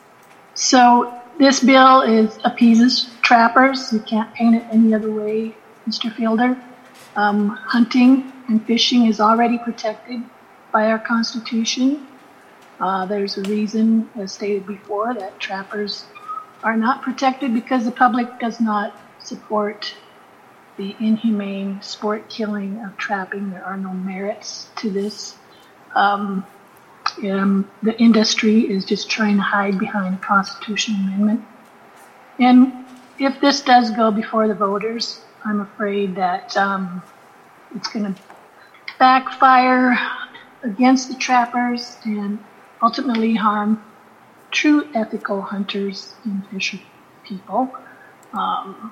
So this bill is appeases trappers. You can't paint it any other way, Mister Fielder. Um, hunting and fishing is already protected by our Constitution. Uh, there's a reason, as stated before, that trappers are not protected because the public does not support the inhumane sport killing of trapping. There are no merits to this. Um, um, the industry is just trying to hide behind a constitutional amendment. And if this does go before the voters, I'm afraid that um, it's going to backfire against the trappers and ultimately harm true ethical hunters and fisher people. Um,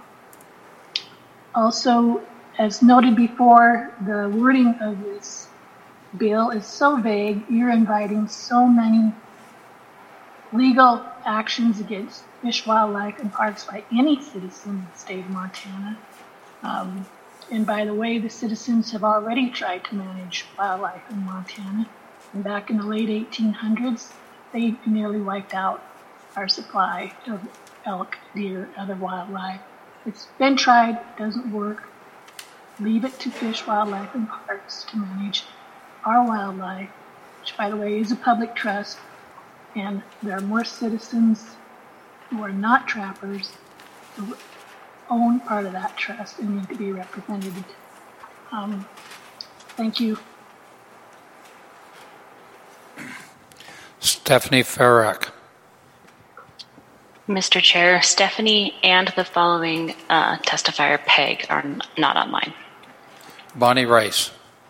also, as noted before, the wording of this bill is so vague. You're inviting so many legal actions against fish, wildlife, and parks by any citizen in the state of Montana. Um, and by the way, the citizens have already tried to manage wildlife in Montana. And back in the late eighteen hundreds, they nearly wiped out our supply of elk, deer, other wildlife. It's been tried, doesn't work. Leave it to Fish, Wildlife, and Parks to manage our wildlife, which, by the way, is a public trust, and there are more citizens who are not trappers who own part of that trust and need to be represented. Um, thank you. Stephanie Farrak. Mister Chair, Stephanie and the following uh, testifier, Peg, are n- not online. Bonnie Rice.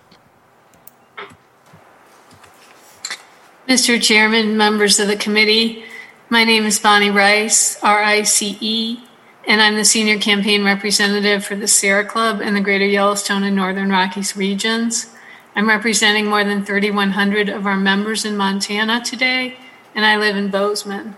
Mister Chairman, members of the committee, my name is Bonnie Rice, R I C E, and I'm the Senior Campaign Representative for the Sierra Club in the Greater Yellowstone and Northern Rockies regions. I'm representing more than thirty-one hundred of our members in Montana today, and I live in Bozeman.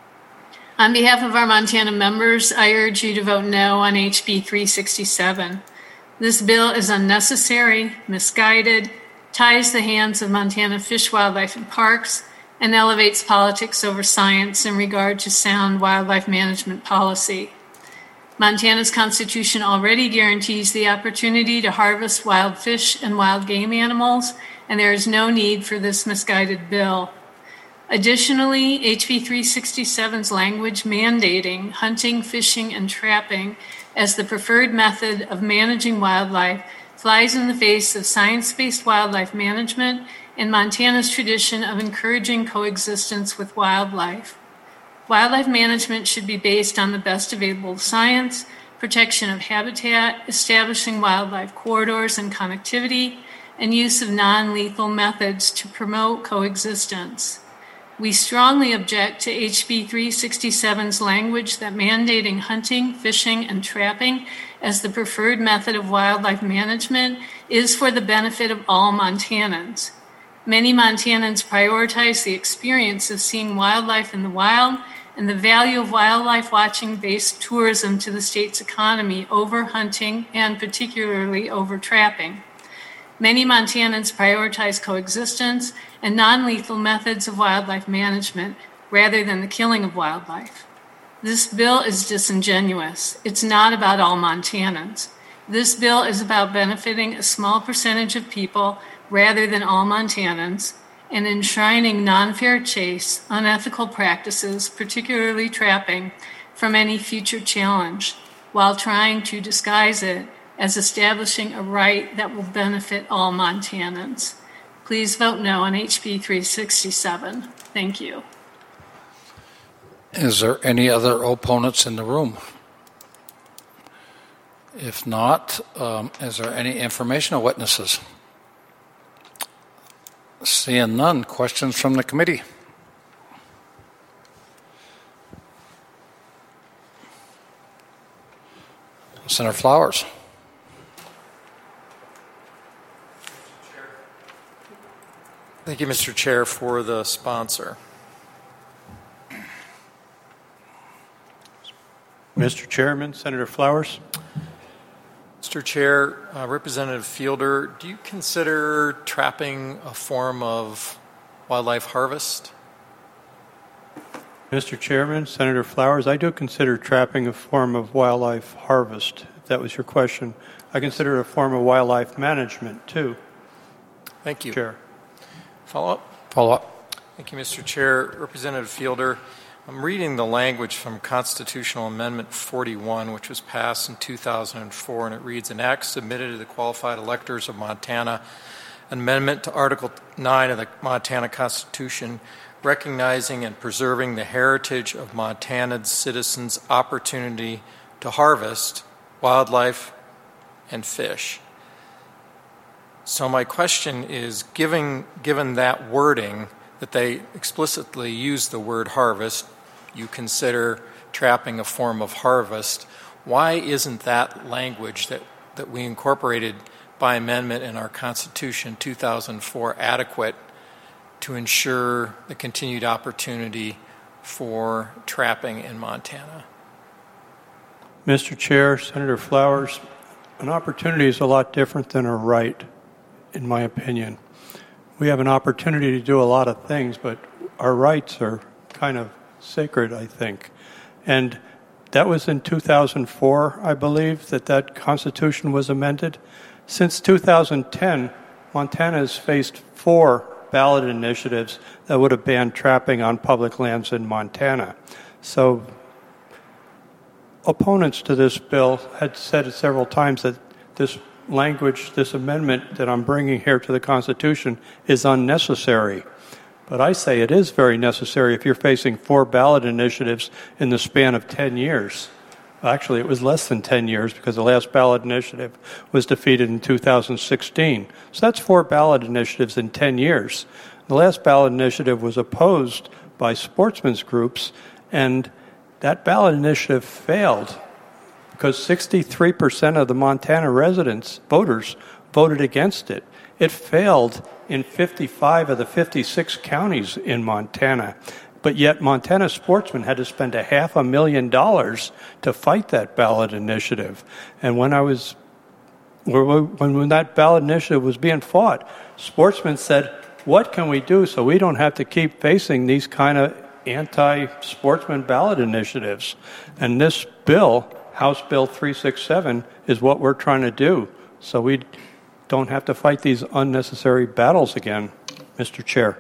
On behalf of our Montana members, I urge you to vote no on H B three sixty-seven. This bill is unnecessary, misguided, ties the hands of Montana fish, wildlife, and parks, and elevates politics over science in regard to sound wildlife management policy. Montana's Constitution already guarantees the opportunity to harvest wild fish and wild game animals, and there is no need for this misguided bill. Additionally, H B three sixty-seven's language mandating hunting, fishing, and trapping as the preferred method of managing wildlife flies in the face of science-based wildlife management and Montana's tradition of encouraging coexistence with wildlife. Wildlife management should be based on the best available science, protection of habitat, establishing wildlife corridors and connectivity, and use of non-lethal methods to promote coexistence. We strongly object to H B three sixty-seven's language that mandating hunting, fishing, and trapping as the preferred method of wildlife management is for the benefit of all Montanans. Many Montanans prioritize the experience of seeing wildlife in the wild and the value of wildlife watching-based tourism to the state's economy over hunting and particularly over trapping. Many Montanans prioritize coexistence and non-lethal methods of wildlife management rather than the killing of wildlife. This bill is disingenuous. It's not about all Montanans. This bill is about benefiting a small percentage of people rather than all Montanans and enshrining non-fair chase, unethical practices, particularly trapping, from any future challenge, while trying to disguise it as establishing a right that will benefit all Montanans. Please vote no on H B three sixty-seven. Thank you. Is there any other opponents in the room? If not, um, is there any informational witnesses? Seeing none, questions from the committee? Senator Flowers. Thank you, Mister Chair, for the sponsor. Mister Chairman, Senator Flowers. Mister Chair, uh, Representative Fielder, do you consider trapping a form of wildlife harvest? Mister Chairman, Senator Flowers, I do consider trapping a form of wildlife harvest, if that was your question. I consider it a form of wildlife management, too. Thank you. Chair. Follow up? Follow up. Thank you, Mister Chair. Representative Fielder, I'm reading the language from Constitutional Amendment forty-one, which was passed in two thousand four, and it reads, an act submitted to the qualified electors of Montana, an amendment to Article nine of the Montana Constitution, recognizing and preserving the heritage of Montana's citizens' opportunity to harvest wildlife and fish. So my question is, given, given that wording, that they explicitly use the word harvest, you consider trapping a form of harvest, why isn't that language that, that we incorporated by amendment in our Constitution two thousand four adequate to ensure the continued opportunity for trapping in Montana? Mister Chair, Senator Flowers, an opportunity is a lot different than a right, in my opinion. We have an opportunity to do a lot of things, but our rights are kind of sacred, I think. And that was in two thousand four, I believe, that that Constitution was amended. Since two thousand ten, Montana has faced four ballot initiatives that would have banned trapping on public lands in Montana. So opponents to this bill had said it several times that this language, this amendment that I'm bringing here to the Constitution is unnecessary. But I say it is very necessary if you're facing four ballot initiatives in the span of ten years. Actually, it was less than ten years because the last ballot initiative was defeated in two thousand sixteen. So that's four ballot initiatives in ten years. The last ballot initiative was opposed by sportsmen's groups, and that ballot initiative failed because sixty-three percent of the Montana residents, voters, voted against it. It failed in fifty-five of the fifty-six counties in Montana. But yet Montana sportsmen had to spend a half a million dollars to fight that ballot initiative. And when I was, when, when that ballot initiative was being fought, sportsmen said, what can we do so we don't have to keep facing these kind of anti-sportsman ballot initiatives? And this bill, House Bill three sixty-seven, is what we're trying to do so we don't have to fight these unnecessary battles again, Mister Chair.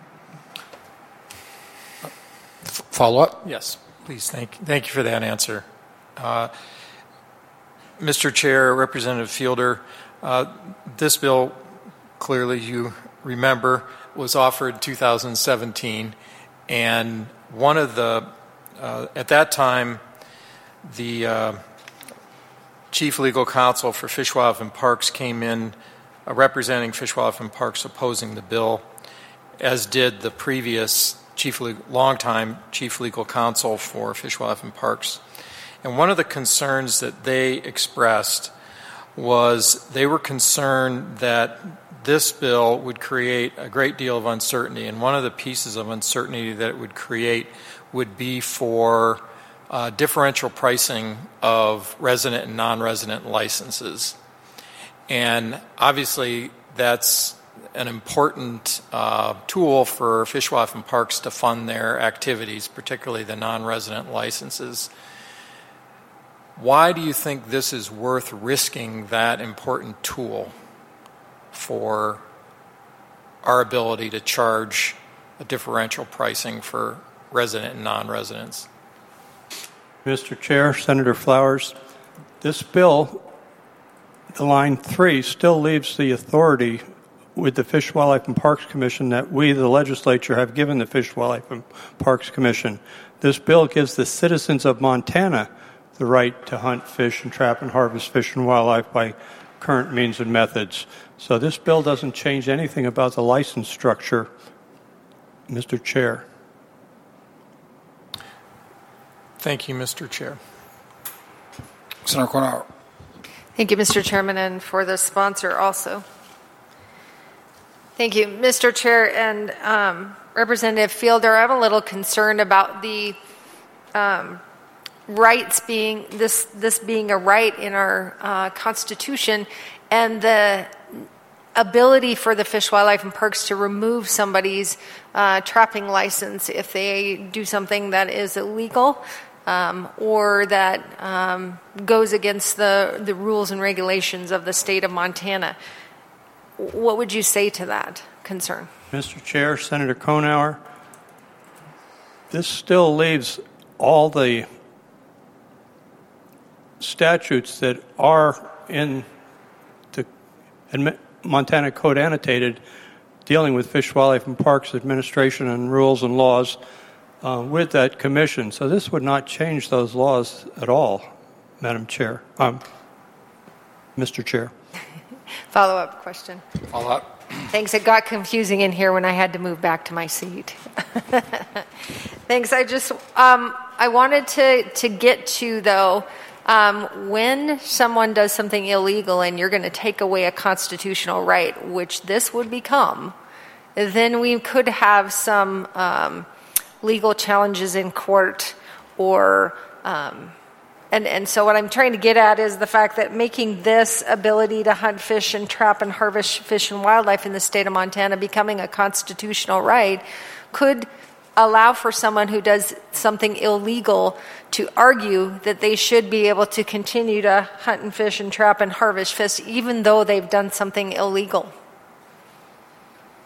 Follow-up? Yes, please. Thank, thank you for that answer. Uh, Mister Chair, Representative Fielder, uh, this bill, clearly you remember, was offered in two thousand seventeen, and one of the, uh, at that time, the uh, Chief Legal Counsel for Fish, Wildlife, and Parks came in uh, representing Fish, Wildlife, and Parks opposing the bill, as did the previous Chief Le- longtime Chief Legal Counsel for Fish, Wildlife, and Parks. And one of the concerns that they expressed was they were concerned that this bill would create a great deal of uncertainty. And one of the pieces of uncertainty that it would create would be for uh, differential pricing of resident and non-resident licenses. And obviously that's an important uh, tool for Fish, Wildlife, and Parks to fund their activities, particularly the non-resident licenses. Why do you think this is worth risking that important tool for our ability to charge a differential pricing for resident and non-residents? Mister Chair, Senator Flowers, this bill, the line three, still leaves the authority with the Fish, Wildlife, and Parks Commission that we, the legislature, have given the Fish, Wildlife, and Parks Commission. This bill gives the citizens of Montana the right to hunt, fish, and trap and harvest fish and wildlife by current means and methods. So this bill doesn't change anything about the license structure, Mister Chair. Thank you, Mister Chair. Senator Cornell. Thank you, Mister Chairman, and for the sponsor also. Thank you, Mister Chair and um, Representative Fielder. I'm a little concerned about the um, rights being this this being a right in our uh, Constitution, and the ability for the Fish, Wildlife, and Parks to remove somebody's uh, trapping license if they do something that is illegal um, or that um, goes against the the rules and regulations of the state of Montana. What would you say to that concern? Mister Chair, Senator Konauer, this still leaves all the statutes that are in the Montana Code Annotated dealing with Fish, Wildlife, and Parks administration and rules and laws uh, with that commission. So this would not change those laws at all, Madam Chair, um, Mister Chair. Follow-up question. Follow-up. Thanks. It got confusing in here when I had to move back to my seat. Thanks. I just um, I wanted to to get to though um, when someone does something illegal and you're going to take away a constitutional right, which this would become, then we could have some um, legal challenges in court or. Um, And, and so what I'm trying to get at is the fact that making this ability to hunt, fish, and trap and harvest fish and wildlife in the state of Montana becoming a constitutional right could allow for someone who does something illegal to argue that they should be able to continue to hunt and fish and trap and harvest fish even though they've done something illegal.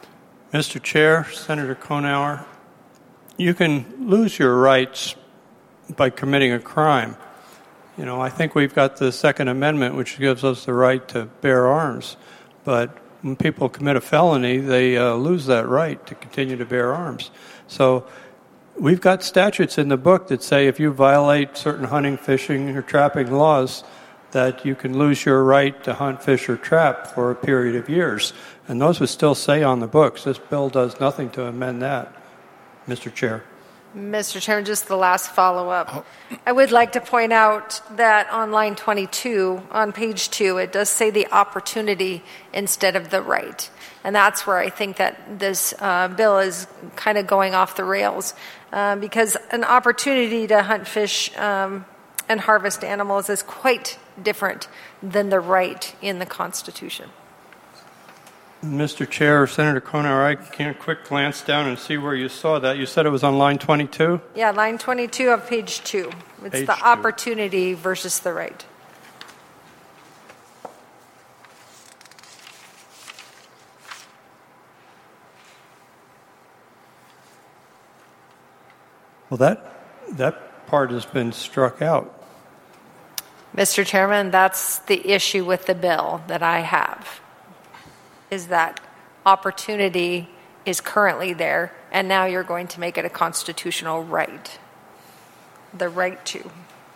Mister Chair, Senator Konauer, you can lose your rights by committing a crime. You know, I think we've got the Second Amendment, which gives us the right to bear arms. But when people commit a felony, they uh, lose that right to continue to bear arms. So we've got statutes in the book that say if you violate certain hunting, fishing, or trapping laws, that you can lose your right to hunt, fish, or trap for a period of years. And those would still say on the books. This bill does nothing to amend that, Mister Chair. Mister Chairman, just the last follow-up. I would like to point out that on line twenty-two, on page two, it does say the opportunity instead of the right. And that's where I think that this uh, bill is kind of going off the rails, uh, because an opportunity to hunt, fish, um, and harvest animals is quite different than the right in the Constitution. Mister Chair, Senator Konauer, I can't quick glance down and see where you saw that. You said it was on line twenty-two? Yeah, line twenty-two of page two. It's page the two. Opportunity versus the right. Well, that that part has been struck out. Mister Chairman, that's the issue with the bill that I have, is that opportunity is currently there, and now you're going to make it a constitutional right. The right to.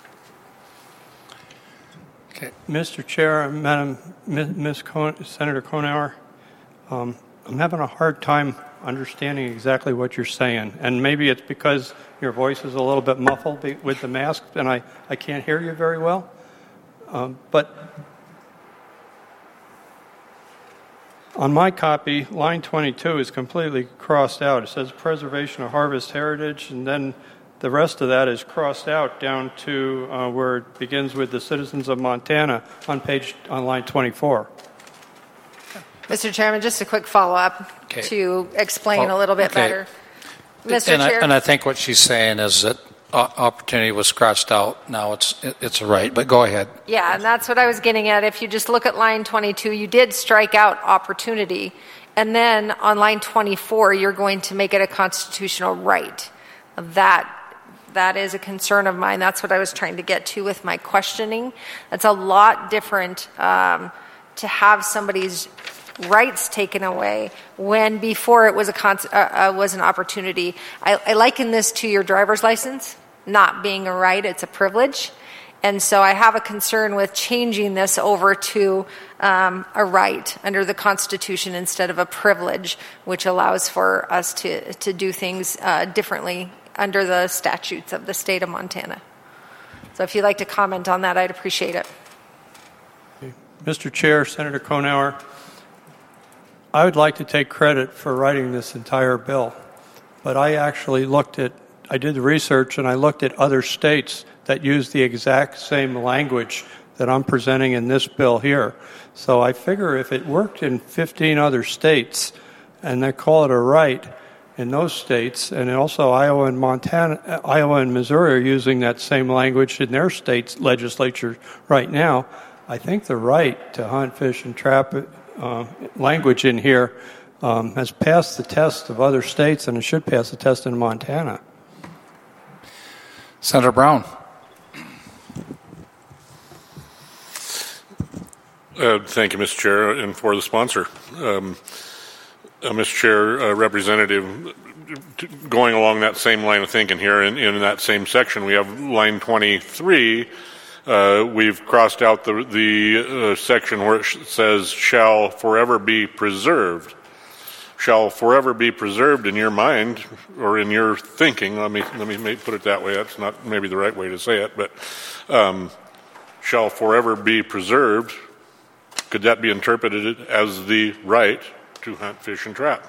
Okay. Mister Chair, Madam Miz Con- Senator Konauer, um, I'm having a hard time understanding exactly what you're saying, and maybe it's because your voice is a little bit muffled with the mask, and I, I can't hear you very well. Um, but on my copy, line twenty-two is completely crossed out. It says preservation of harvest heritage, and then the rest of that is crossed out down to uh, where it begins with the citizens of Montana on page on line twenty-four. Mister Chairman, just a quick follow-up Okay. to explain Well, a little bit okay. better. Mister And I, Chair. and I think what she's saying is that uh, opportunity was crossed out. Now it's it, it's a right. But go ahead. Yeah, and that's what I was getting at. If you just look at line twenty-two, you did strike out opportunity. And then on line twenty-four, you're going to make it a constitutional right. That that is a concern of mine. That's what I was trying to get to with my questioning. That's a lot different um, to have somebody's rights taken away when before it was a con- uh, uh, was an opportunity. I, I liken this to your driver's license not being a right; it's a privilege. And so I have a concern with changing this over to um, a right under the Constitution instead of a privilege, which allows for us to to do things uh, differently under the statutes of the state of Montana. So if you'd like to comment on that, I'd appreciate it. Mister Chair, Senator Konauer, I would like to take credit for writing this entire bill, but I actually looked at, I did the research and I looked at other states that use the exact same language that I'm presenting in this bill here. So I figure if it worked in fifteen other states and they call it a right in those states, and also Iowa and Montana, Iowa and Missouri are using that same language in their states' legislature right now, I think the right to hunt, fish, and trap Uh, language in here um, has passed the test of other states, and it should pass the test in Montana. Senator Brown. Uh, thank you, Mister Chair, and for the sponsor. Um, uh, Mister Chair, uh, Representative, going along that same line of thinking here, in, in that same section, we have line twenty-three. Uh, we've crossed out the, the uh, section where it sh- says shall forever be preserved. Shall forever be preserved in your mind or in your thinking. Let me let me make, put it that way. That's not maybe the right way to say it, but um, shall forever be preserved. Could that be interpreted as the right to hunt, fish, and trap?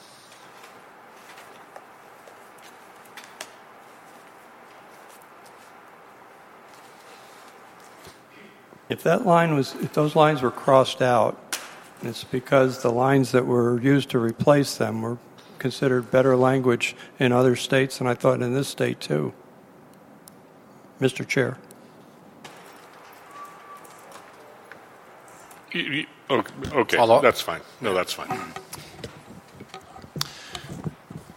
If that line was, if those lines were crossed out, it's because the lines that were used to replace them were considered better language in other states, and I thought in this state too. Mister Chair. Okay, that's fine. No, that's fine.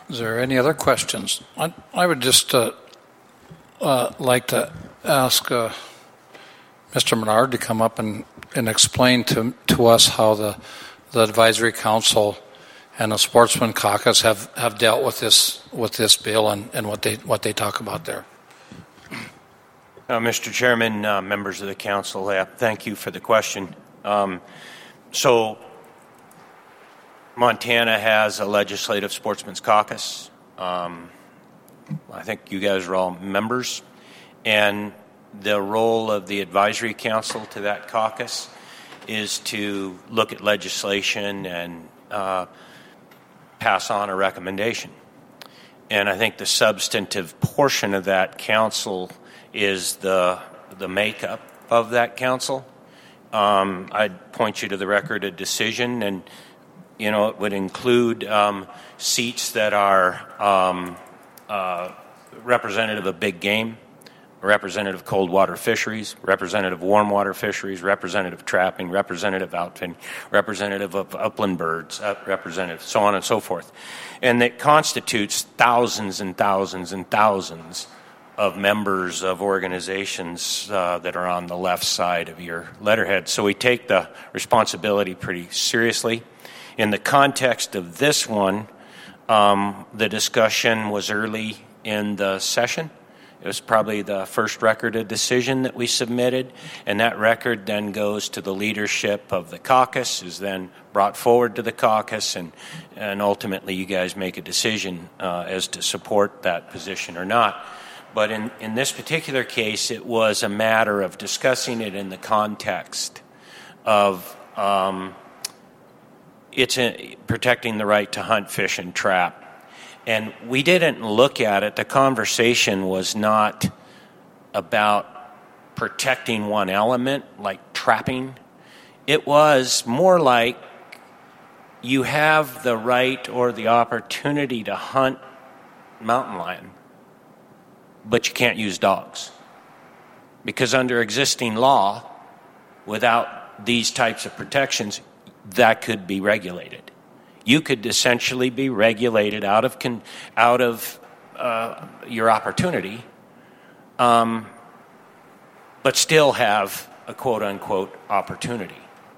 Is there any other questions? I, I would just uh, uh, like to ask uh, Mister Menard to come up and, and explain to to us how the the advisory council and the Sportsman Caucus have, have dealt with this with this bill and, and what they what they talk about there. Uh, Mister Chairman, uh, members of the council, uh, thank you for the question. Um, so, Montana has a legislative Sportsman's Caucus. Um, I think you guys are all members, and the role of the advisory council to that caucus is to look at legislation and uh, pass on a recommendation. And I think the substantive portion of that council is the the makeup of that council. Um, I'd point you to the record of decision, and you know it would include um, seats that are um, uh, representative of big game, representative cold water fisheries, representative warm water fisheries, representative trapping, representative outfitting, representative of upland birds, uh, representative, so on and so forth. And it constitutes thousands and thousands and thousands of members of organizations uh, that are on the left side of your letterhead. So we take the responsibility pretty seriously. In the context of this one, um, the discussion was early in the session. It was probably the first record of decision that we submitted, and that record then goes to the leadership of the caucus, is then brought forward to the caucus, and, and ultimately you guys make a decision uh, as to support that position or not. But in, in this particular case, it was a matter of discussing it in the context of um, it's a, protecting the right to hunt, fish, and trap. And we didn't look at it. The conversation was not about protecting one element, like trapping. It was more like you have the right or the opportunity to hunt mountain lion, but you can't use dogs. Because under existing law, without these types of protections, that could be regulated. You could essentially be regulated out of con- out of uh, your opportunity, um, but still have a quote-unquote opportunity.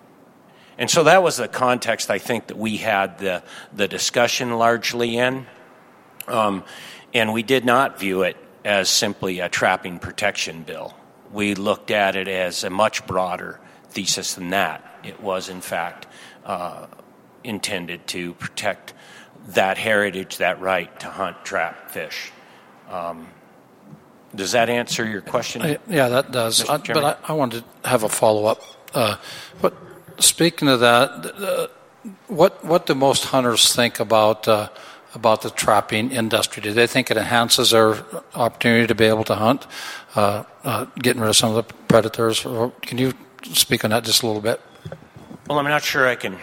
And so that was the context, I think, that we had the, the discussion largely in. Um, and we did not view it as simply a trapping protection bill. We looked at it as a much broader thesis than that. It was, in fact, uh, intended to protect that heritage, that right to hunt, trap, fish. Um, does that answer your question? Yeah, that does. I, but I, I wanted to have a follow-up. Uh, but speaking of that, uh, what what do most hunters think about uh, about the trapping industry? Do they think it enhances their opportunity to be able to hunt, uh, uh, getting rid of some of the predators? Or can you speak on that just a little bit? Well, I'm not sure I can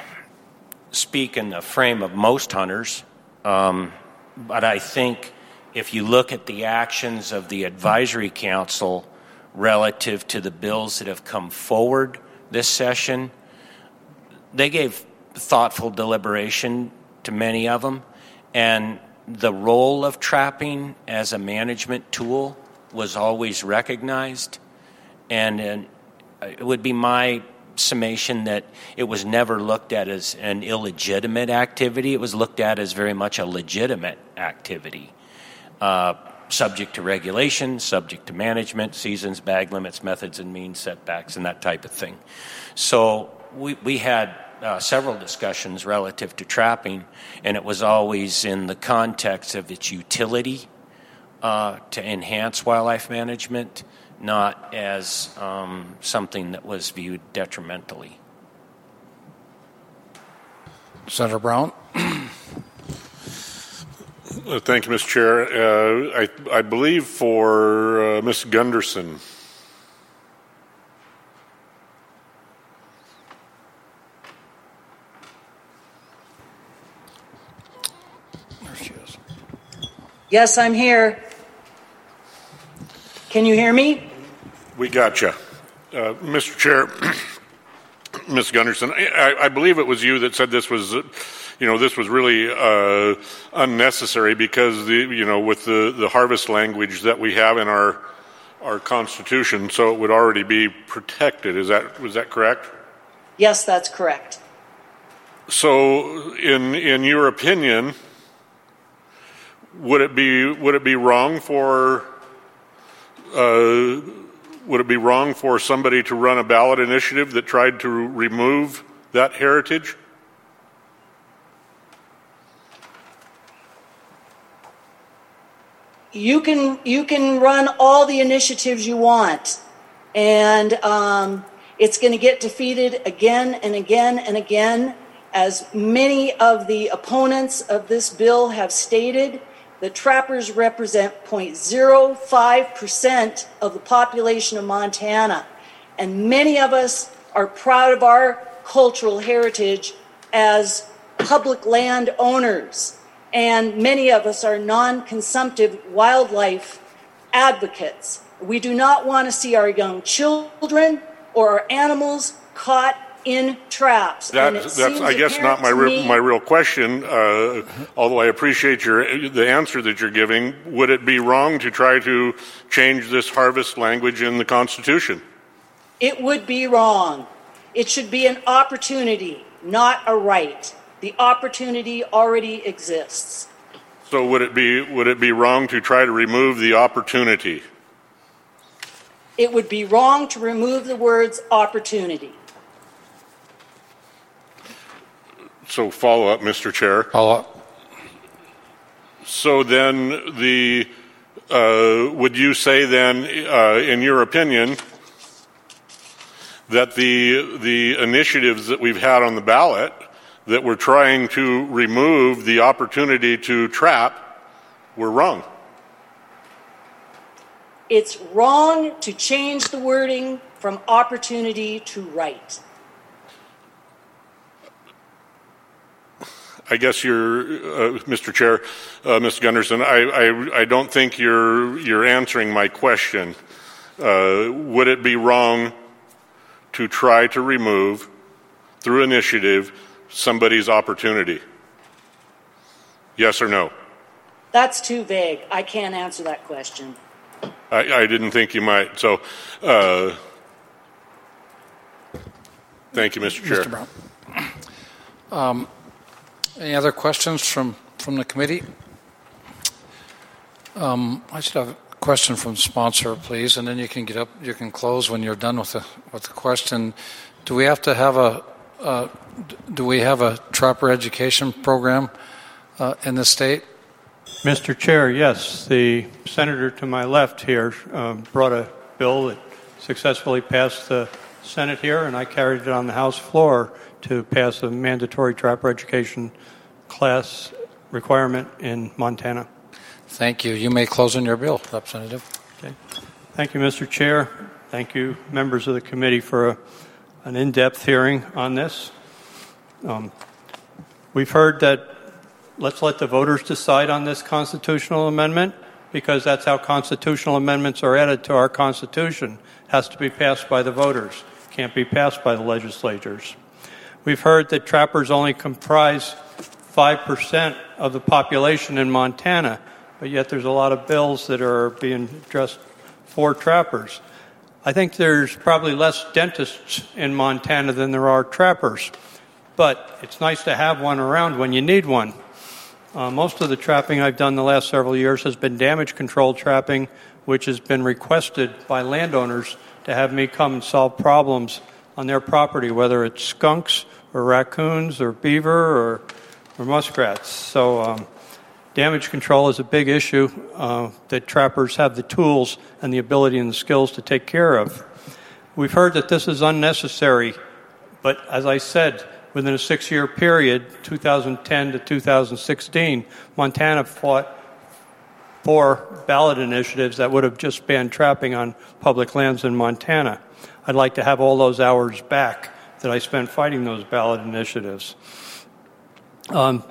speak in the frame of most hunters, um, but I think if you look at the actions of the advisory council relative to the bills that have come forward this session, they gave thoughtful deliberation to many of them, and the role of trapping as a management tool was always recognized, and, and it would be my summation that it was never looked at as an illegitimate activity. It was looked at as very much a legitimate activity, uh, subject to regulation, subject to management, seasons, bag limits, methods and means, setbacks, and that type of thing. So we, we had uh, several discussions relative to trapping, and it was always in the context of its utility uh, to enhance wildlife management, not as um, something that was viewed detrimentally. Senator Brown. Uh, thank you, Mister Chair. Uh, I, I believe for uh, Miz Gunderson. There she is. Yes, I'm here. Can you hear me? We got you. Uh, Mister Chair, Miz Gunderson, I, I believe it was you that said this was you know, this was really uh, unnecessary because the, you know, with the, the harvest language that we have in our our Constitution, so it would already be protected. Is that was that correct? Yes, that's correct. So, in in your opinion, would it be would it be wrong for uh, would it be wrong for somebody to run a ballot initiative that tried to remove that heritage? You can you can run all the initiatives you want, and um, it's going to get defeated again and again and again. As many of the opponents of this bill have stated, the trappers represent zero point zero five percent of the population of Montana, and many of us are proud of our cultural heritage as public land owners. And many of us are non-consumptive wildlife advocates. We do not want to see our young children or our animals caught in traps. That, that's, I guess, not my re- my real question. Uh, although I appreciate your the answer that you're giving, would it be wrong to try to change this harvest language in the Constitution? It would be wrong. It should be an opportunity, not a right. The opportunity already exists. So would it be would it be wrong to try to remove the opportunity? It would be wrong to remove the words opportunity. So follow up, Mister Chair. Follow up. So then the uh, would you say then, uh, in your opinion, that the the initiatives that we've had on the ballot that we're trying to remove the opportunity to trap were wrong? It's wrong to change the wording from opportunity to right. I guess you're, uh, Mister Chair, uh, Mister Gunderson, I, I, I don't think you're, you're answering my question. Uh, would it be wrong to try to remove, through initiative, somebody's opportunity? Yes or no? That's too vague. I can't answer that question. I, I didn't think you might. So, uh, thank you, Mister Chair. Mister Brown. Um, any other questions from, from the committee? Um, I should have a question from the sponsor, please, and then you can get up. You can close when you're done with the with the question. Do we have to have a uh, do we have a trapper education program uh, in the state? Mister Chair, yes. The senator to my left here um, brought a bill that successfully passed the Senate here, and I carried it on the House floor to pass a mandatory trapper education class requirement in Montana. Thank you. You may close on your bill, Representative. Okay. Thank you, Mister Chair. Thank you, members of the committee, for a, an in-depth hearing on this. Um, we've heard that let's let the voters decide on this constitutional amendment, because that's how constitutional amendments are added to our Constitution. It has to be passed by the voters. It can't be passed by the legislatures. We've heard that trappers only comprise five percent of the population in Montana, but yet there's a lot of bills that are being addressed for trappers. I think there's probably less dentists in Montana than there are trappers, but it's nice to have one around when you need one. Uh, most of the trapping I've done the last several years has been damage control trapping, which has been requested by landowners to have me come and solve problems on their property, whether it's skunks or raccoons or beaver or, or muskrats. So um, damage control is a big issue uh, that trappers have the tools and the ability and the skills to take care of. We've heard that this is unnecessary, but as I said, within a six-year period, two thousand ten to two thousand sixteen, Montana fought four ballot initiatives that would have just banned trapping on public lands in Montana. I'd like to have all those hours back that I spent fighting those ballot initiatives. Um,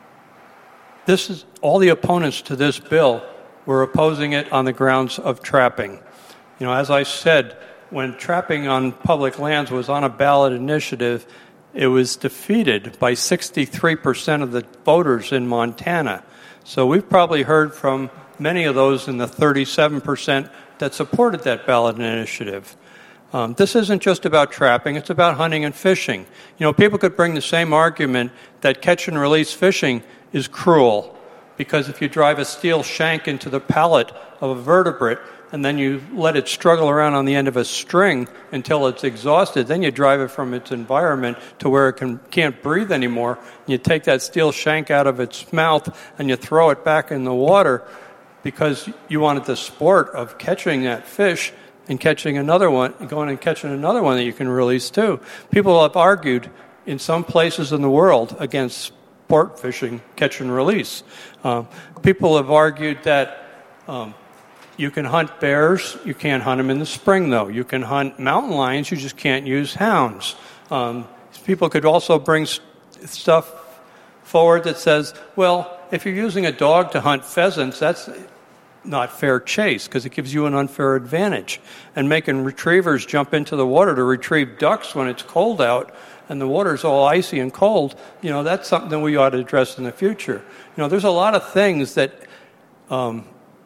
this is all the opponents to this bill were opposing it on the grounds of trapping. You know, as I said, when trapping on public lands was on a ballot initiative, it was defeated by sixty-three percent of the voters in Montana. So we've probably heard from many of those in the thirty-seven percent that supported that ballot initiative. Um, this isn't just about trapping, it's about hunting and fishing. You know, people could bring the same argument that catch and release fishing is cruel, because if you drive a steel shank into the palate of a vertebrate and then you let it struggle around on the end of a string until it's exhausted, then you drive it from its environment to where it can, can't breathe anymore, and you take that steel shank out of its mouth and you throw it back in the water because you wanted the sport of catching that fish and catching another one, going and catching another one that you can release too. People have argued in some places in the world against sport fishing, catch and release. Um, people have argued that um, you can hunt bears, you can't hunt them in the spring though. You can hunt mountain lions, you just can't use hounds. Um, people could also bring st- stuff forward that says, well, if you're using a dog to hunt pheasants, that's not fair chase because it gives you an unfair advantage. And making retrievers jump into the water to retrieve ducks when it's cold out and the water's all icy and cold, you know, that's something that we ought to address in the future. You know, there's a lot of things that um,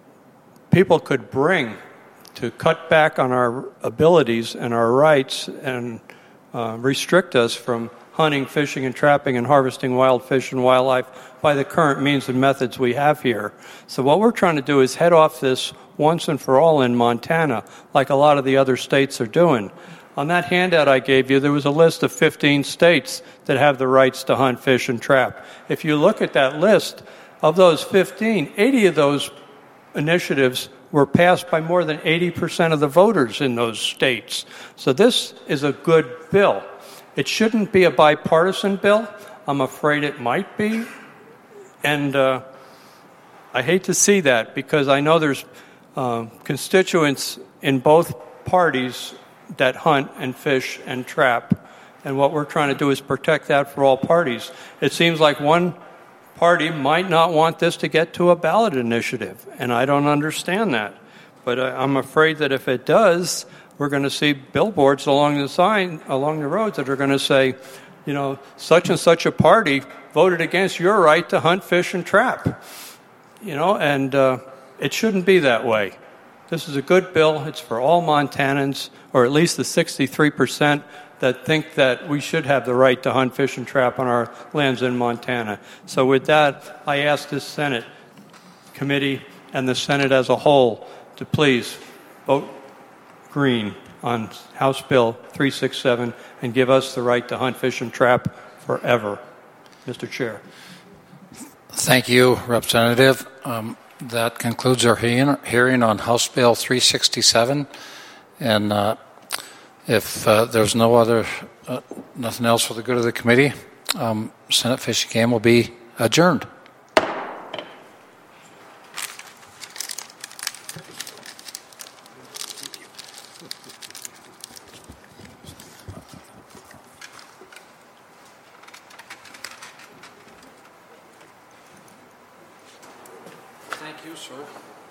people could bring to cut back on our abilities and our rights and uh, restrict us from hunting, fishing, and trapping and harvesting wild fish and wildlife by the current means and methods we have here. So what we're trying to do is head off this once and for all in Montana, like a lot of the other states are doing. On that handout I gave you, there was a list of fifteen states that have the rights to hunt, fish, and trap. If you look at that list, of those fifteen, eighty of those initiatives were passed by more than eighty percent of the voters in those states. So this is a good bill. It shouldn't be a bipartisan bill. I'm afraid it might be. And uh, I hate to see that because I know there's uh, constituents in both parties that hunt and fish and trap. And what we're trying to do is protect that for all parties. It seems like one party might not want this to get to a ballot initiative. And I don't understand that. But I, I'm afraid that if it does, we're going to see billboards along the sign, along the roads that are going to say, you know, such and such a party voted against your right to hunt, fish, and trap. You know, and uh, it shouldn't be that way. This is a good bill. It's for all Montanans, or at least the sixty-three percent that think that we should have the right to hunt, fish, and trap on our lands in Montana. So with that, I ask this Senate committee and the Senate as a whole to please vote green on House Bill three sixty-seven and give us the right to hunt, fish, and trap forever. Mister Chair. Thank you, Representative. Um, that concludes our hearing on House Bill three sixty-seven. And uh, if uh, there's no other, uh, nothing else for the good of the committee, um, Senate Fish and Game will be adjourned. Thank you, sir.